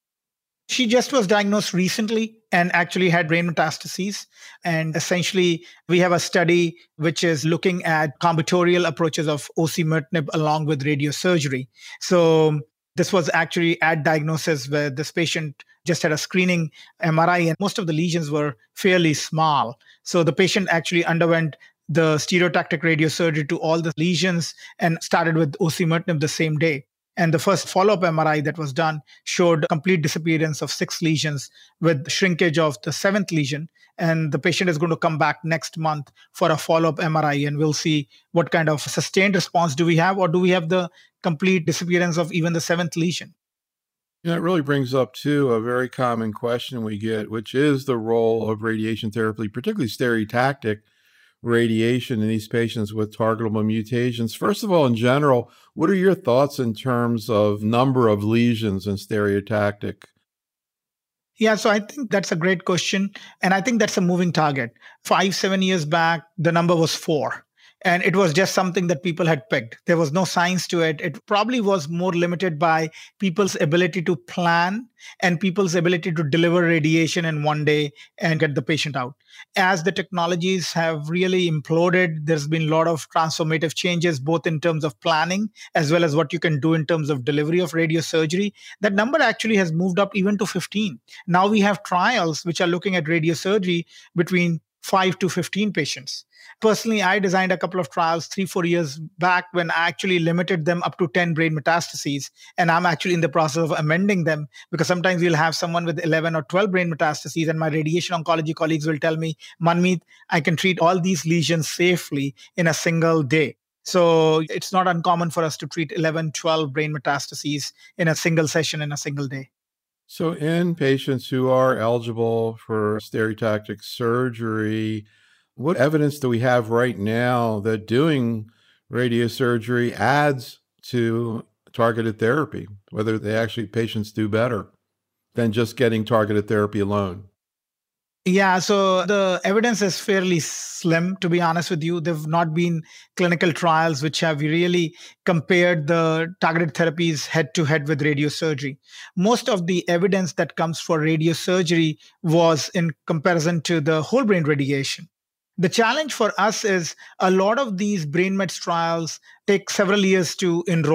She just was diagnosed recently and actually had brain metastases. And essentially, we have a study which is looking at combinatorial approaches of osimertinib along with radiosurgery. So this was actually at diagnosis where this patient just had a screening M R I and most of the lesions were fairly small. So the patient actually underwent the stereotactic radiosurgery to all the lesions and started with osimertinib the same day. And the first follow-up M R I that was done showed complete disappearance of six lesions with shrinkage of the seventh lesion. And the patient is going to come back next month for a follow-up M R I, and we'll see what kind of sustained response do we have, or do we have the complete disappearance of even the seventh lesion. Yeah, it really brings up, too, a very common question we get, which is the role of radiation therapy, particularly stereotactic radiation in these patients with targetable mutations. First of all, in general, what are your thoughts in terms of number of lesions in stereotactic? Yeah, so I think that's a great question. And I think that's a moving target. Five, seven years back, the number was four. And it was just something that people had picked. There was no science to it. It probably was more limited by people's ability to plan and people's ability to deliver radiation in one day and get the patient out. As the technologies have really imploded, there's been a lot of transformative changes, both in terms of planning as well as what you can do in terms of delivery of radiosurgery. That number actually has moved up even to fifteen. Now we have trials which are looking at radiosurgery between five to fifteen patients. Personally, I designed a couple of trials three, four years back when I actually limited them up to ten brain metastases. And I'm actually in the process of amending them because sometimes we'll have someone with eleven or twelve brain metastases and my radiation oncology colleagues will tell me, Manmeet, I can treat all these lesions safely in a single day. So it's not uncommon for us to treat eleven, twelve brain metastases in a single session in a single day. So in patients who are eligible for stereotactic surgery, what evidence do we have right now that doing radiosurgery adds to targeted therapy, whether they actually patients do better than just getting targeted therapy alone? Yeah, so the evidence is fairly slim, to be honest with you. There have not been clinical trials which have really compared the targeted therapies head to head with radiosurgery. Most of the evidence that comes for radiosurgery was in comparison to the whole brain radiation. The challenge for us is a lot of these brain mets trials take several years to enroll.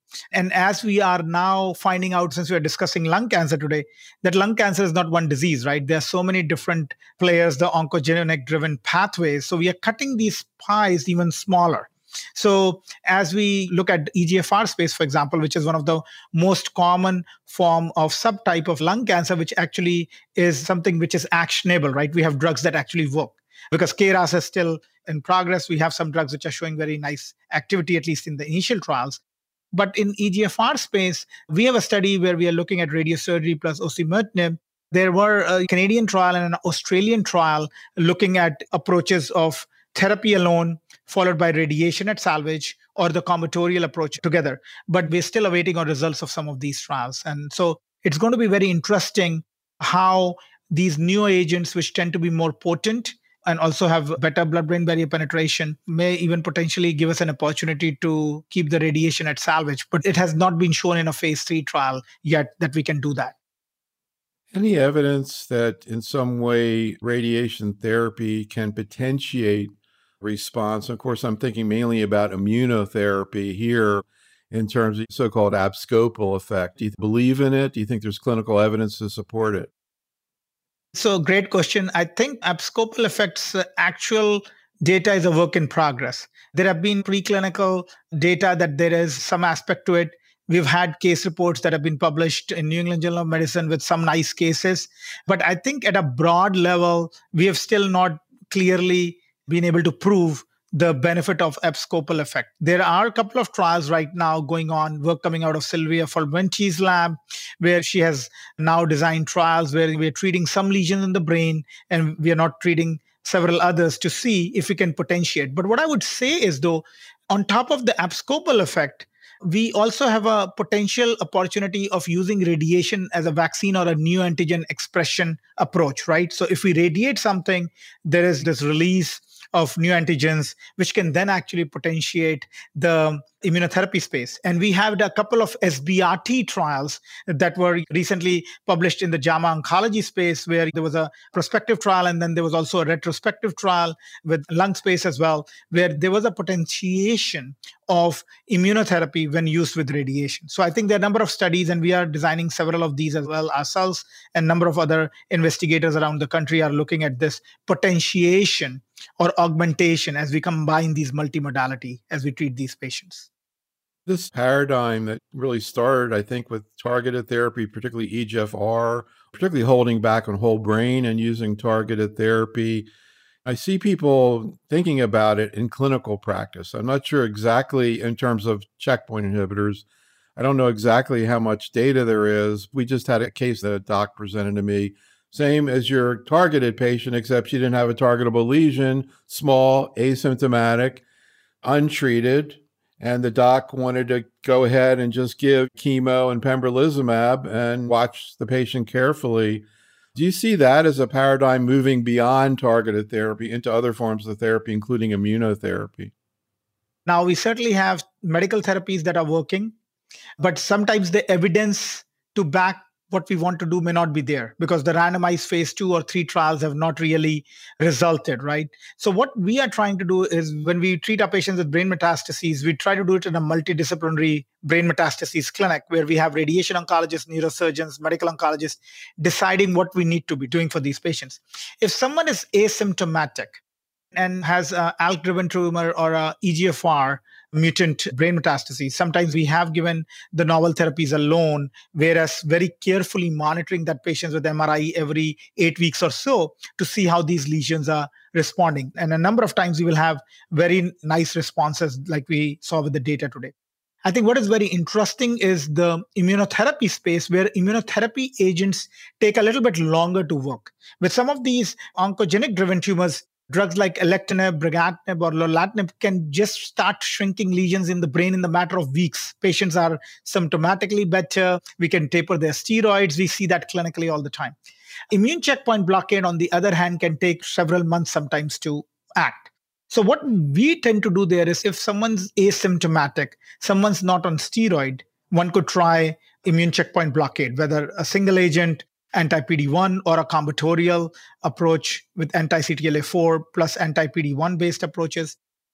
And as we are now finding out, since we are discussing lung cancer today, that lung cancer is not one disease, right? There are so many different players, the oncogenic driven pathways. So we are cutting these pies even smaller. So as we look at E G F R space, for example, which is one of the most common form of subtype of lung cancer, which actually is something which is actionable, right? We have drugs that actually work. Because K R A S is still in progress, we have some drugs which are showing very nice activity, at least in the initial trials. But in E G F R space, we have a study where we are looking at radiosurgery plus osimertinib. There were a Canadian trial and an Australian trial looking at approaches of therapy alone, followed by radiation at salvage, or the combinatorial approach together. But we're still awaiting our results of some of these trials. And so it's going to be very interesting how these new agents, which tend to be more potent and also have better blood-brain barrier penetration, may even potentially give us an opportunity to keep the radiation at salvage. But it has not been shown in a phase three trial yet that we can do that. Any evidence that in some way radiation therapy can potentiate response? Of course, I'm thinking mainly about immunotherapy here in terms of so-called abscopal effect. Do you believe in it? Do you think there's clinical evidence to support it? So great question. I think abscopal effects, uh, actual data is a work in progress. There have been preclinical data that there is some aspect to it. We've had case reports that have been published in New England Journal of Medicine with some nice cases. But I think at a broad level, we have still not clearly been able to prove the benefit of abscopal effect. There are a couple of trials right now going on, work coming out of Silvia Fulbenci's lab, where she has now designed trials where we're treating some lesions in the brain and we are not treating several others to see if we can potentiate. But what I would say is, though, on top of the abscopal effect, we also have a potential opportunity of using radiation as a vaccine or a neoantigen expression approach, right? So if we radiate something, there is this release of neoantigens, which can then actually potentiate the immunotherapy space. And we had a couple of S B R T trials that were recently published in the JAMA Oncology space, where there was a prospective trial and then there was also a retrospective trial with lung space as well, where there was a potentiation of immunotherapy when used with radiation. So I think there are a number of studies, and we are designing several of these as well ourselves, and a number of other investigators around the country are looking at this potentiation or augmentation as we combine these multimodality as we treat these patients. This paradigm that really started, I think, with targeted therapy, particularly E G F R, particularly holding back on whole brain and using targeted therapy. I see people thinking about it in clinical practice. I'm not sure exactly in terms of checkpoint inhibitors. I don't know exactly how much data there is. We just had a case that a doc presented to me, same as your targeted patient, except she didn't have a targetable lesion, small, asymptomatic, untreated. And the doc wanted to go ahead and just give chemo and pembrolizumab and watch the patient carefully. Do you see that as a paradigm moving beyond targeted therapy into other forms of therapy, including immunotherapy? Now, we certainly have medical therapies that are working, but sometimes the evidence to back what we want to do may not be there because the randomized phase two or three trials have not really resulted, right? So what we are trying to do is when we treat our patients with brain metastases, we try to do it in a multidisciplinary brain metastases clinic where we have radiation oncologists, neurosurgeons, medical oncologists deciding what we need to be doing for these patients. If someone is asymptomatic and has an A L K-driven tumor or a E G F R mutant brain metastases, sometimes we have given the novel therapies alone, whereas very carefully monitoring that patient with M R I every eight weeks or so to see how these lesions are responding. And a number of times we will have very nice responses like we saw with the data today. I think what is very interesting is the immunotherapy space where immunotherapy agents take a little bit longer to work. With some of these oncogenic driven tumors, drugs like alectinib, brigatinib, or lorlatinib can just start shrinking lesions in the brain in the matter of weeks. Patients are symptomatically better. We can taper their steroids. We see that clinically all the time. Immune checkpoint blockade, on the other hand, can take several months sometimes to act. So what we tend to do there is if someone's asymptomatic, someone's not on steroid, one could try immune checkpoint blockade, whether a single agent, anti-P D one, or a combinatorial approach with anti-C T L A four plus anti-P D one based approaches.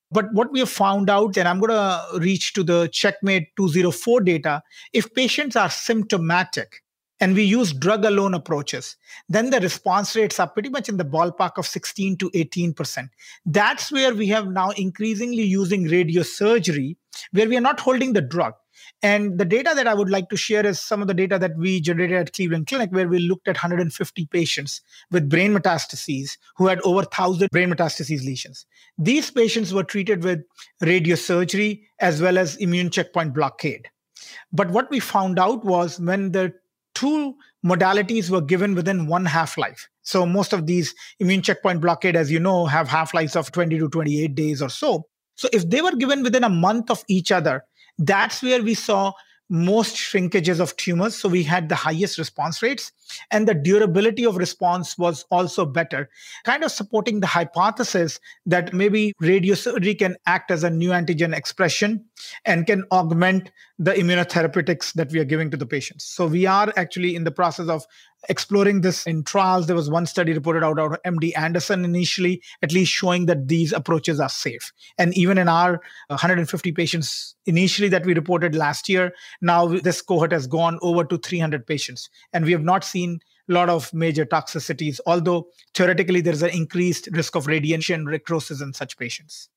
But what we have found out, and I'm going to reach to the Checkmate two oh four data, if patients are symptomatic and we use drug alone approaches, then the response rates are pretty much in the ballpark of sixteen to eighteen percent. That's where we have now increasingly using radiosurgery, where we are not holding the drug. And the data that I would like to share is some of the data that we generated at Cleveland Clinic, where we looked at one hundred fifty patients with brain metastases who had over one thousand brain metastases lesions. These patients were treated with radiosurgery as well as immune checkpoint blockade. But what we found out was when the two modalities were given within one half-life. So most of these immune checkpoint blockade, as you know, have half-lives of twenty to twenty-eight days or so. So if they were given within a month of each other, that's where we saw most shrinkages of tumors. So we had the highest response rates, and the durability of response was also better, kind of supporting the hypothesis that maybe radiosurgery can act as a neoantigen expression and can augment the immunotherapeutics that we are giving to the patients. So we are actually in the process of exploring this in trials. There was one study reported out of M D Anderson initially, at least showing that these approaches are safe. And even in our one hundred fifty patients initially that we reported last year, now this cohort has gone over to three hundred patients. And we have not seen a lot of major toxicities, although theoretically there's an increased risk of radiation necrosis in such patients.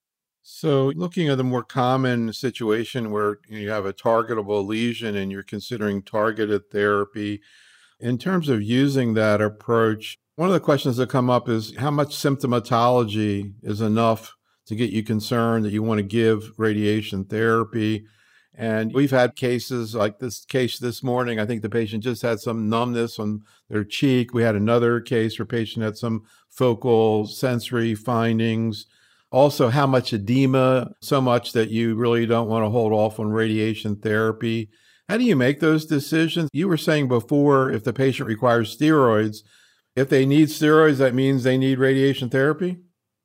So looking at the more common situation where you have a targetable lesion and you're considering targeted therapy, in terms of using that approach, one of the questions that come up is how much symptomatology is enough to get you concerned that you want to give radiation therapy. And we've had cases like this case this morning. I think the patient just had some numbness on their cheek. We had another case where a patient had some focal sensory findings. Also, how much edema, so much that you really don't want to hold off on radiation therapy. How do you make those decisions? You were saying before, if the patient requires steroids, if they need steroids, that means they need radiation therapy?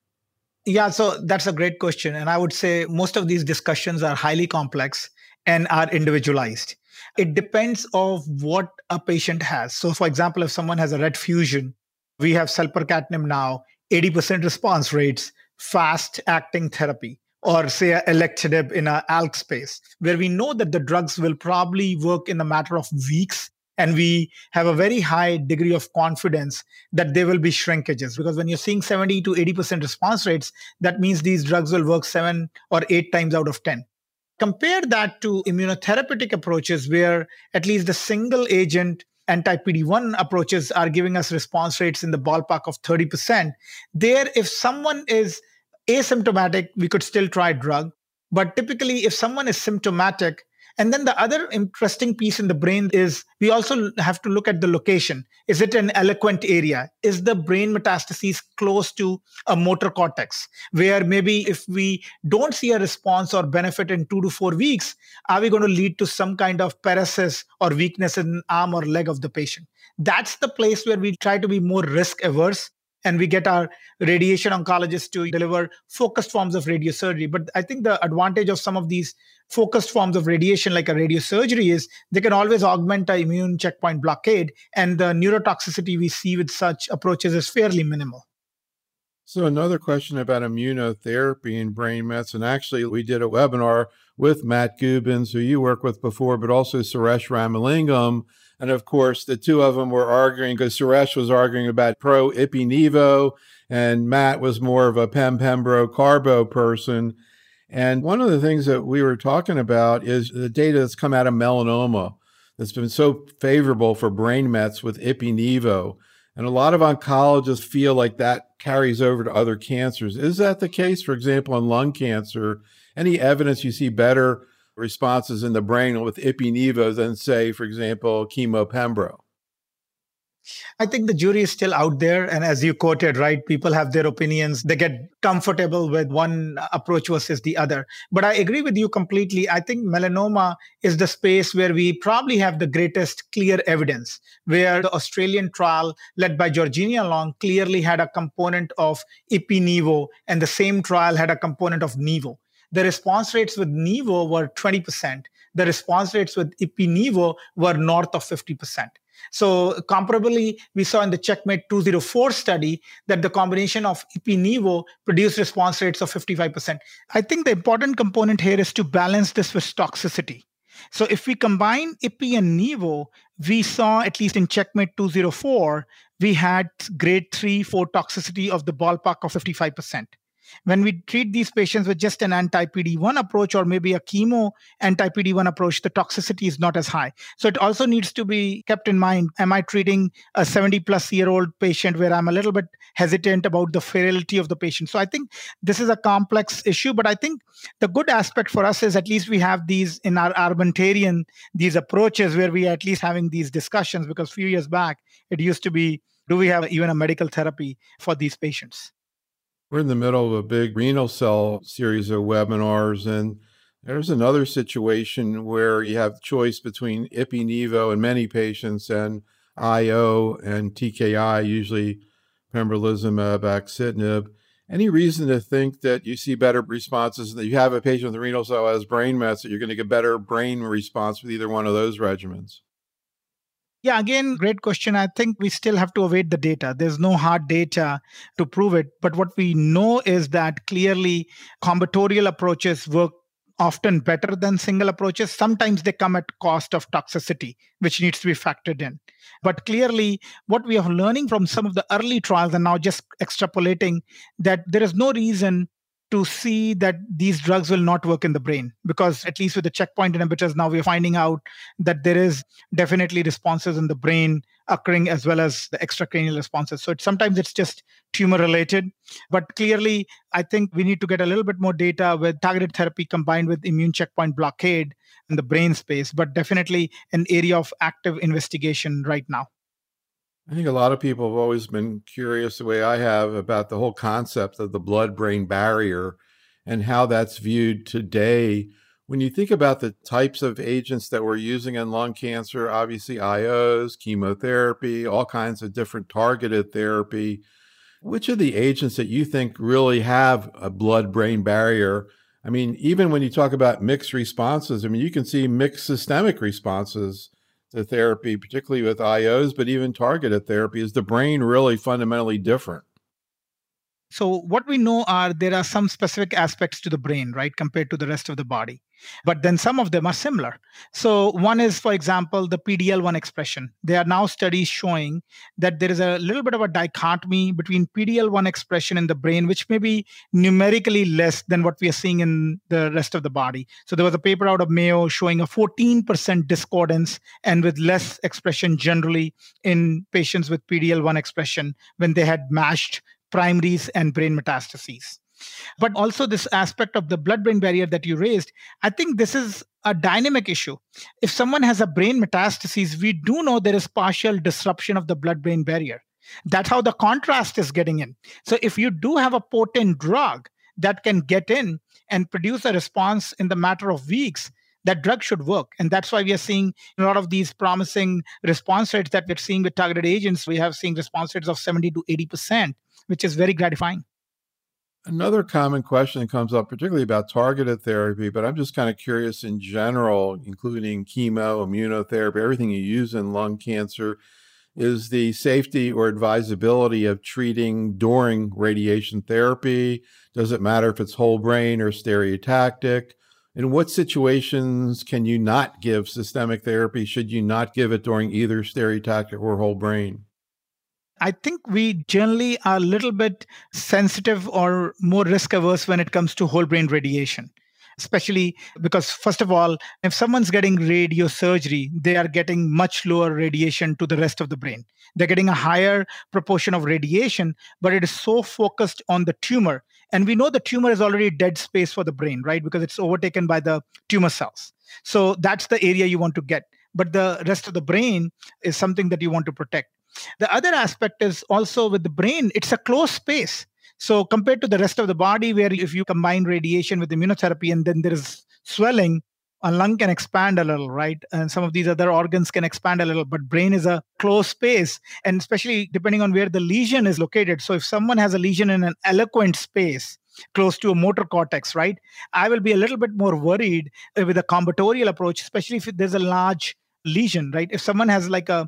Yeah, so that's a great question. And I would say most of these discussions are highly complex and are individualized. It depends on what a patient has. So for example, if someone has a red fusion, we have selpercatinib now, eighty percent response rates, fast acting therapy, or say alectinib in a ALK space, where we know that the drugs will probably work in a matter of weeks. And we have a very high degree of confidence that there will be shrinkages, because when you're seeing seventy to eighty percent response rates, that means these drugs will work seven or eight times out of ten. Compare that to immunotherapeutic approaches where at least the single agent anti-P D one approaches are giving us response rates in the ballpark of thirty percent. There, if someone is asymptomatic, we could still try drug. But typically, if someone is symptomatic, and then the other interesting piece in the brain is we also have to look at the location. Is it an eloquent area? Is the brain metastases close to a motor cortex, where maybe if we don't see a response or benefit in two to four weeks, are we going to lead to some kind of paresis or weakness in an arm or leg of the patient? That's the place where we try to be more risk averse. And we get our radiation oncologists to deliver focused forms of radiosurgery. But I think the advantage of some of these focused forms of radiation, like a radiosurgery, is they can always augment an immune checkpoint blockade. And the neurotoxicity we see with such approaches is fairly minimal. So another question about immunotherapy in brain mets. And actually, we did a webinar with Matt Gubins, who you worked with before, but also Suresh Ramalingam. And of course, the two of them were arguing because Suresh was arguing about pro-Ipi-Nivo, and Matt was more of a Pem-Pembro-Carbo person. And one of the things that we were talking about is the data that's come out of melanoma that's been so favorable for brain mets with Ipi-Nivo. And a lot of oncologists feel like that carries over to other cancers. Is that the case? For example, in lung cancer, any evidence you see better responses in the brain with Ipi-Nivo than, say, for example, chemo-Pembro? I think the jury is still out there. And as you quoted, right, people have their opinions. They get comfortable with one approach versus the other. But I agree with you completely. I think melanoma is the space where we probably have the greatest clear evidence, where the Australian trial led by Georgina Long clearly had a component of Ipi-Nivo, and the same trial had a component of Nivo. The response rates with Nivo were twenty percent. The response rates with Ipi-Nivo were north of fifty percent. So comparably, we saw in the CheckMate two oh four study that the combination of Ipi-Nivo produced response rates of fifty-five percent. I think the important component here is to balance this with toxicity. So if we combine Ipi and Nivo, we saw, at least in CheckMate two oh four, we had grade three, four toxicity of the ballpark of fifty-five percent. When we treat these patients with just an anti-P D one approach or maybe a chemo anti-P D one approach, the toxicity is not as high. So it also needs to be kept in mind. Am I treating a seventy plus year old patient where I'm a little bit hesitant about the frailty of the patient? So I think this is a complex issue, but I think the good aspect for us is at least we have these in our armamentarium, these approaches where we are at least having these discussions, because a few years back, it used to be, do we have even a medical therapy for these patients? We're in the middle of a big renal cell series of webinars, and there's another situation where you have choice between Ipi-Nivo in many patients and I O and T K I, usually pembrolizumab, axitinib. Any reason to think that you see better responses, that you have a patient with a renal cell has brain mets, that you're going to get better brain response with either one of those regimens? Yeah, again, great question. I think we still have to await the data. There's no hard data to prove it. But what we know is that clearly combinatorial approaches work often better than single approaches. Sometimes they come at cost of toxicity, which needs to be factored in. But clearly, what we are learning from some of the early trials and now just extrapolating, that there is no reason to see that these drugs will not work in the brain, because at least with the checkpoint inhibitors, now we're finding out that there is definitely responses in the brain occurring as well as the extracranial responses. So it's, sometimes it's just tumor related, but clearly I think we need to get a little bit more data with targeted therapy combined with immune checkpoint blockade in the brain space, but definitely an area of active investigation right now. I think a lot of people have always been curious, the way I have, about the whole concept of the blood-brain barrier and how that's viewed today. When you think about the types of agents that we're using in lung cancer, obviously I Os, chemotherapy, all kinds of different targeted therapy, which are the agents that you think really have a blood-brain barrier? I mean, even when you talk about mixed responses, I mean, you can see mixed systemic responses to therapy, particularly with I Os, but even targeted therapy. Is the brain really fundamentally different? So what we know are there are some specific aspects to the brain, right, compared to the rest of the body. But then some of them are similar. So one is, for example, the P D L one expression. There are now studies showing that there is a little bit of a dichotomy between P D L one expression in the brain, which may be numerically less than what we are seeing in the rest of the body. So there was a paper out of Mayo showing a fourteen percent discordance and with less expression generally in patients with P D L one expression when they had matched primaries and brain metastases. But also this aspect of the blood-brain barrier that you raised, I think this is a dynamic issue. If someone has a brain metastases, we do know there is partial disruption of the blood-brain barrier. That's how the contrast is getting in. So if you do have a potent drug that can get in and produce a response in the matter of weeks, that drug should work. And that's why we are seeing a lot of these promising response rates that we're seeing with targeted agents. We have seen response rates of seventy to eighty percent, which is very gratifying. Another common question that comes up, particularly about targeted therapy, but I'm just kind of curious in general, including chemo, immunotherapy, everything you use in lung cancer, is the safety or advisability of treating during radiation therapy. Does it matter if it's whole brain or stereotactic? In what situations can you not give systemic therapy? Should you not give it during either stereotactic or whole brain? I think we generally are a little bit sensitive or more risk averse when it comes to whole brain radiation, especially because, first of all, if someone's getting radiosurgery, they are getting much lower radiation to the rest of the brain. They're getting a higher proportion of radiation, but it is so focused on the tumor. And we know the tumor is already dead space for the brain, right? Because it's overtaken by the tumor cells. So that's the area you want to get. But the rest of the brain is something that you want to protect. The other aspect is also with the brain, it's a closed space. So compared to the rest of the body, where if you combine radiation with immunotherapy and then there is swelling, a lung can expand a little, right? And some of these other organs can expand a little, but brain is a closed space. And especially depending on where the lesion is located. So if someone has a lesion in an eloquent space, close to a motor cortex, right? I will be a little bit more worried with a combinatorial approach, especially if there's a large lesion, right? If someone has like a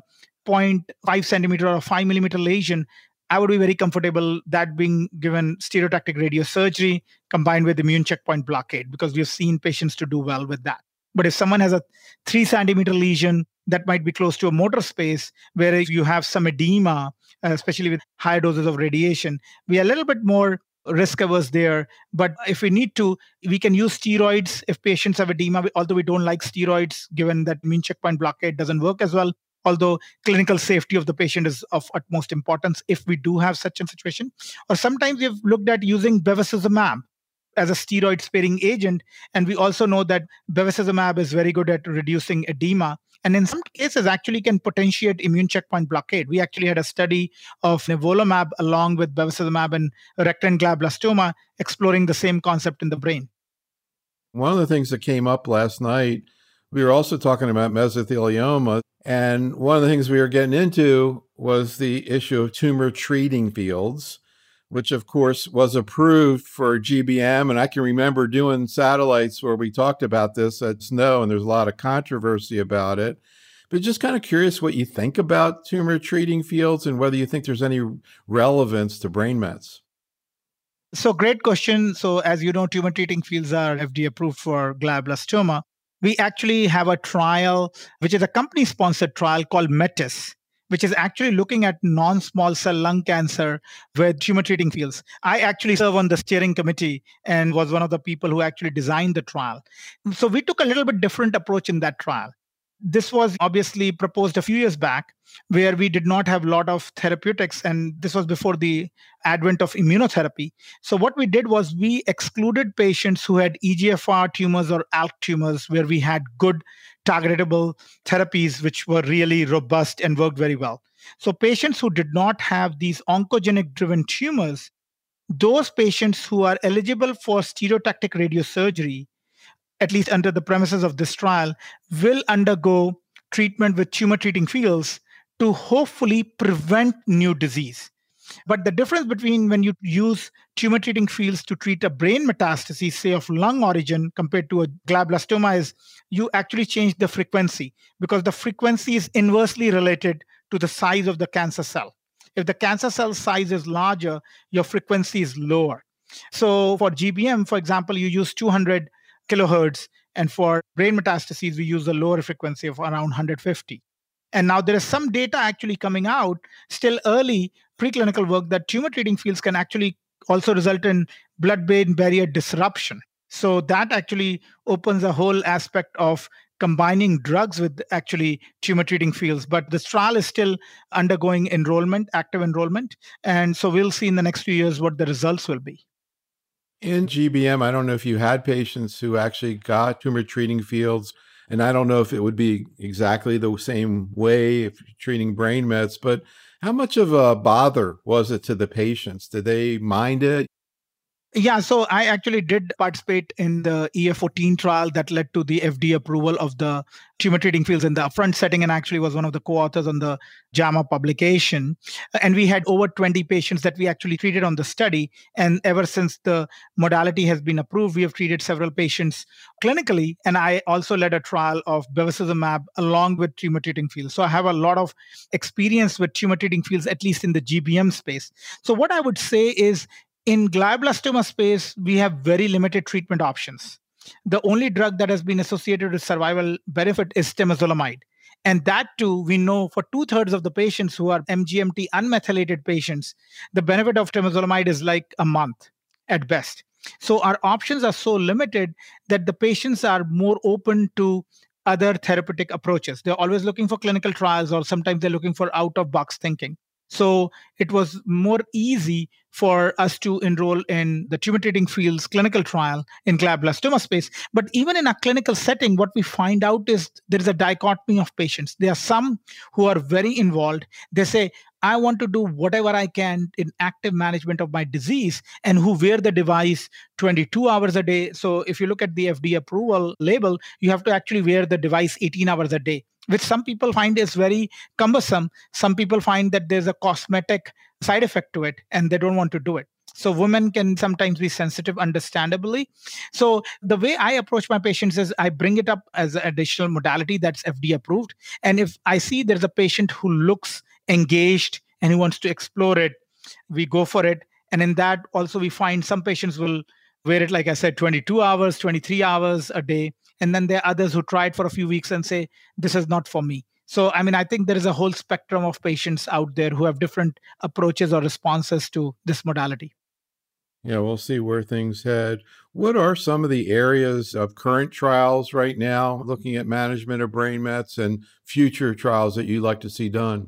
point five centimeter or a five millimeter lesion, I would be very comfortable that being given stereotactic radiosurgery combined with immune checkpoint blockade, because we've seen patients to do well with that. But if someone has a three centimeter lesion that might be close to a motor space, where if you have some edema, uh, especially with higher doses of radiation, we are a little bit more risk averse there. But if we need to, we can use steroids if patients have edema, although we don't like steroids, given that immune checkpoint blockade doesn't work as well. Although clinical safety of the patient is of utmost importance if we do have such a situation. Or sometimes we've looked at using bevacizumab as a steroid-sparing agent. And we also know that bevacizumab is very good at reducing edema. And in some cases, actually can potentiate immune checkpoint blockade. We actually had a study of nivolumab along with bevacizumab and recurrent glioblastoma, exploring the same concept in the brain. One of the things that came up last night, we were also talking about mesothelioma. And one of the things we were getting into was the issue of tumor treating fields, which of course was approved for G B M. And I can remember doing satellites where we talked about this at S N O, and there's a lot of controversy about it. But just kind of curious what you think about tumor treating fields and whether you think there's any relevance to brain mets. So great question. So as you know, tumor treating fields are F D A approved for glioblastoma. We actually have a trial, which is a company-sponsored trial called METIS, which is actually looking at non-small cell lung cancer with tumor treating fields. I actually serve on the steering committee and was one of the people who actually designed the trial. So we took a little bit different approach in that trial. This was obviously proposed a few years back, where we did not have a lot of therapeutics, and this was before the advent of immunotherapy. So what we did was we excluded patients who had E G F R tumors or A L K tumors, where we had good targetable therapies which were really robust and worked very well. So patients who did not have these oncogenic-driven tumors, those patients who are eligible for stereotactic radiosurgery, at least under the premises of this trial, will undergo treatment with tumor treating fields to hopefully prevent new disease. But the difference between when you use tumor treating fields to treat a brain metastasis, say of lung origin, compared to a glioblastoma is you actually change the frequency, because the frequency is inversely related to the size of the cancer cell. If the cancer cell size is larger, your frequency is lower. So for G B M, for example, you use two hundred kilohertz, and for brain metastases, we use a lower frequency of around one hundred fifty. And now there is some data actually coming out, still early preclinical work, that tumor treating fields can actually also result in blood-brain barrier disruption. So that actually opens a whole aspect of combining drugs with actually tumor treating fields. But this trial is still undergoing enrollment, active enrollment. And so we'll see in the next few years what the results will be. In G B M, I don't know if you had patients who actually got tumor treating fields, and I don't know if it would be exactly the same way if you're treating brain mets, but how much of a bother was it to the patients? Did they mind it? Yeah, so I actually did participate in the E F fourteen trial that led to the F D A approval of the tumor treating fields in the upfront setting, and actually was one of the co-authors on the JAMA publication. And we had over twenty patients that we actually treated on the study. And ever since the modality has been approved, we have treated several patients clinically. And I also led a trial of bevacizumab along with tumor treating fields. So I have a lot of experience with tumor treating fields, at least in the G B M space. So what I would say is, in glioblastoma space, we have very limited treatment options. The only drug that has been associated with survival benefit is temozolomide. And that too, we know for two-thirds of the patients who are M G M T unmethylated patients, the benefit of temozolomide is like a month at best. So our options are so limited that the patients are more open to other therapeutic approaches. They're always looking for clinical trials, or sometimes they're looking for out-of-box thinking. So it was more easy for us to enroll in the tumor treating fields clinical trial in glioblastoma space. But even in a clinical setting, what we find out is there is a dichotomy of patients. There are some who are very involved. They say, I want to do whatever I can in active management of my disease, and who wear the device twenty-two hours a day. So if you look at the F D A approval label, you have to actually wear the device eighteen hours a day, which some people find is very cumbersome. Some people find that there's a cosmetic side effect to it, and they don't want to do it. So women can sometimes be sensitive, understandably. So the way I approach my patients is I bring it up as an additional modality that's F D A approved. And if I see there's a patient who looks engaged and who wants to explore it, we go for it. And in that also we find some patients will wear it, like I said, twenty-two hours, twenty-three hours a day. And then there are others who try it for a few weeks and say, this is not for me. So, I mean, I think there is a whole spectrum of patients out there who have different approaches or responses to this modality. Yeah, we'll see where things head. What are some of the areas of current trials right now, looking at management of brain mets, and future trials that you'd like to see done?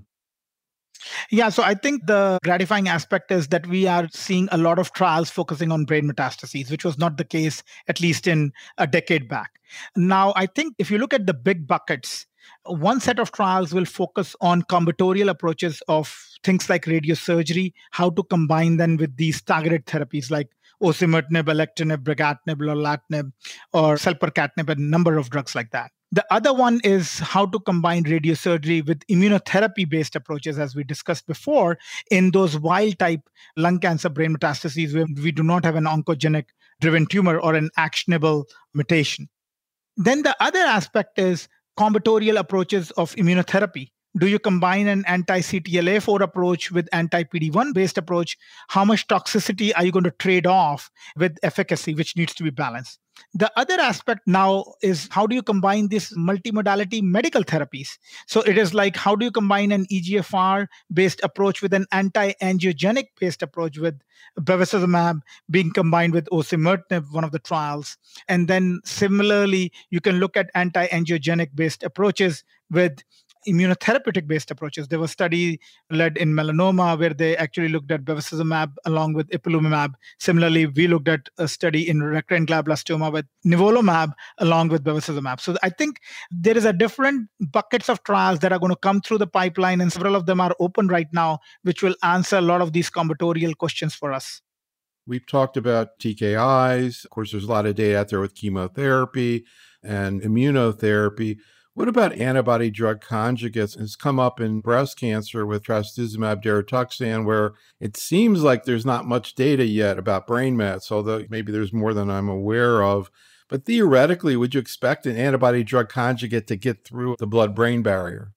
Yeah, so I think the gratifying aspect is that we are seeing a lot of trials focusing on brain metastases, which was not the case at least in a decade back. Now, I think if you look at the big buckets, one set of trials will focus on combinatorial approaches of things like radiosurgery, how to combine them with these targeted therapies like osimertinib, alectinib, brigatinib, lorlatinib, or selpercatinib, a number of drugs like that. The other one is how to combine radiosurgery with immunotherapy-based approaches, as we discussed before, in those wild-type lung cancer brain metastases where we do not have an oncogenic-driven tumor or an actionable mutation. Then the other aspect is combinatorial approaches of immunotherapy. Do you combine an anti-C T L A four approach with anti-P D one based approach? How much toxicity are you going to trade off with efficacy, which needs to be balanced? The other aspect now is how do you combine these multimodality medical therapies? So it is like, how do you combine an E G F R-based approach with an anti-angiogenic-based approach, with bevacizumab being combined with osimertinib, one of the trials. And then similarly, you can look at anti-angiogenic-based approaches with immunotherapeutic-based approaches. There was a study led in melanoma where they actually looked at bevacizumab along with ipilimumab. Similarly, we looked at a study in recurrent glioblastoma with nivolumab along with bevacizumab. So I think there is a different buckets of trials that are going to come through the pipeline, and several of them are open right now, which will answer a lot of these combinatorial questions for us. We've talked about T K Is. Of course, there's a lot of data out there with chemotherapy and immunotherapy. What about antibody drug conjugates? It's come up in breast cancer with trastuzumab deruxtecan, where it seems like there's not much data yet about brain mets, although maybe there's more than I'm aware of. But theoretically, would you expect an antibody drug conjugate to get through the blood-brain barrier?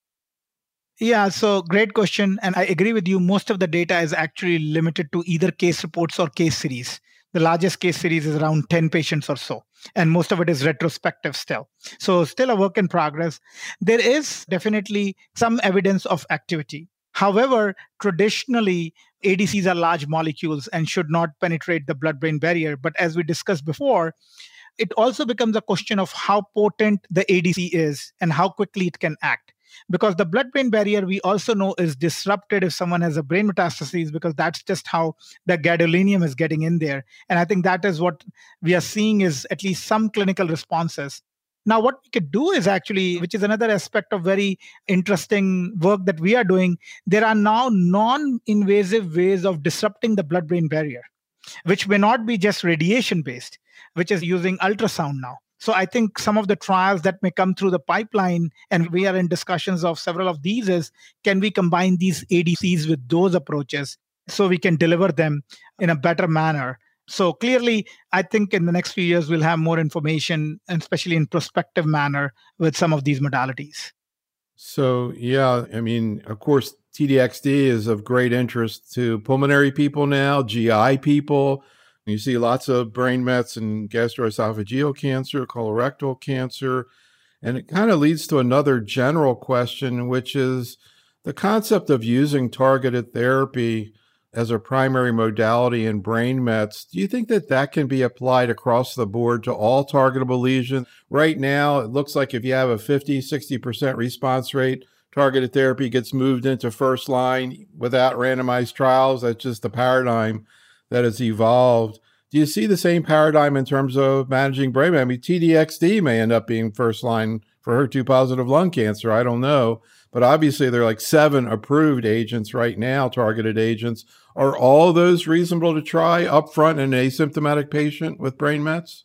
Yeah, so great question. And I agree with you. Most of the data is actually limited to either case reports or case series. The largest case series is around ten patients or so, and most of it is retrospective still. So still a work in progress. There is definitely some evidence of activity. However, traditionally, A D Cs are large molecules and should not penetrate the blood-brain barrier. But as we discussed before, it also becomes a question of how potent the A D C is and how quickly it can act. Because the blood-brain barrier, we also know, is disrupted if someone has a brain metastases, because that's just how the gadolinium is getting in there. And I think that is what we are seeing is at least some clinical responses. Now, what we could do is actually, which is another aspect of very interesting work that we are doing, there are now non-invasive ways of disrupting the blood-brain barrier, which may not be just radiation-based, which is using ultrasound now. So I think some of the trials that may come through the pipeline, and we are in discussions of several of these, is can we combine these A D Cs with those approaches so we can deliver them in a better manner? So clearly, I think in the next few years, we'll have more information, and especially in prospective manner with some of these modalities. So, yeah, I mean, of course, T D X D is of great interest to pulmonary people now, G I people. You see lots of brain mets and gastroesophageal cancer, colorectal cancer. And it kind of leads to another general question, which is the concept of using targeted therapy as a primary modality in brain mets. Do you think that that can be applied across the board to all targetable lesions? Right now, it looks like if you have a fifty, sixty percent response rate, targeted therapy gets moved into first line without randomized trials. That's just the paradigm that has evolved. Do you see the same paradigm in terms of managing brain mets? I mean, T D X D may end up being first line for H E R two positive lung cancer. I don't know. But obviously, there are like seven approved agents right now, targeted agents. Are all those reasonable to try upfront in an asymptomatic patient with brain mets?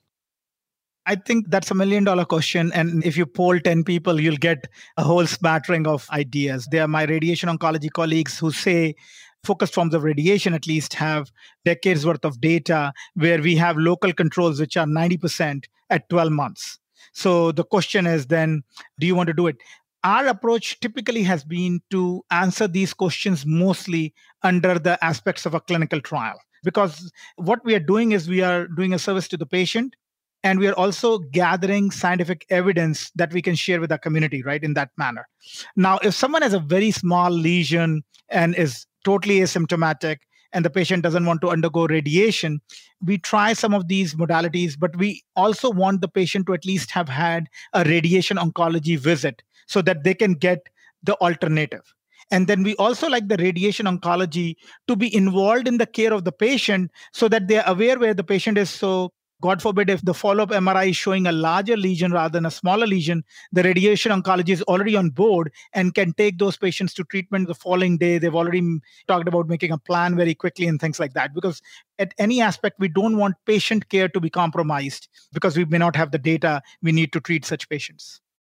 I think that's a million dollar question. And if you poll ten people, you'll get a whole smattering of ideas. They are my radiation oncology colleagues who say, focused forms of radiation at least have decades worth of data where we have local controls which are ninety percent at twelve months. So the question is then, do you want to do it? Our approach typically has been to answer these questions mostly under the aspects of a clinical trial, because what we are doing is we are doing a service to the patient, and we are also gathering scientific evidence that we can share with our community, right, in that manner. Now, if someone has a very small lesion and is totally asymptomatic, and the patient doesn't want to undergo radiation, we try some of these modalities, but we also want the patient to at least have had a radiation oncology visit so that they can get the alternative. And then we also like the radiation oncology to be involved in the care of the patient so that they're aware where the patient is. So God forbid, if the follow-up M R I is showing a larger lesion rather than a smaller lesion, the radiation oncology is already on board and can take those patients to treatment the following day. They've already talked about making a plan very quickly and things like that. Because at any aspect, we don't want patient care to be compromised because we may not have the data we need to treat such patients.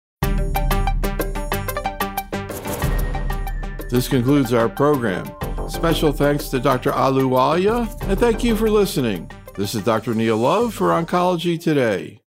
This concludes our program. Special thanks to Doctor Ahluwalia, and thank you for listening. This is Doctor Neil Love for Oncology Today.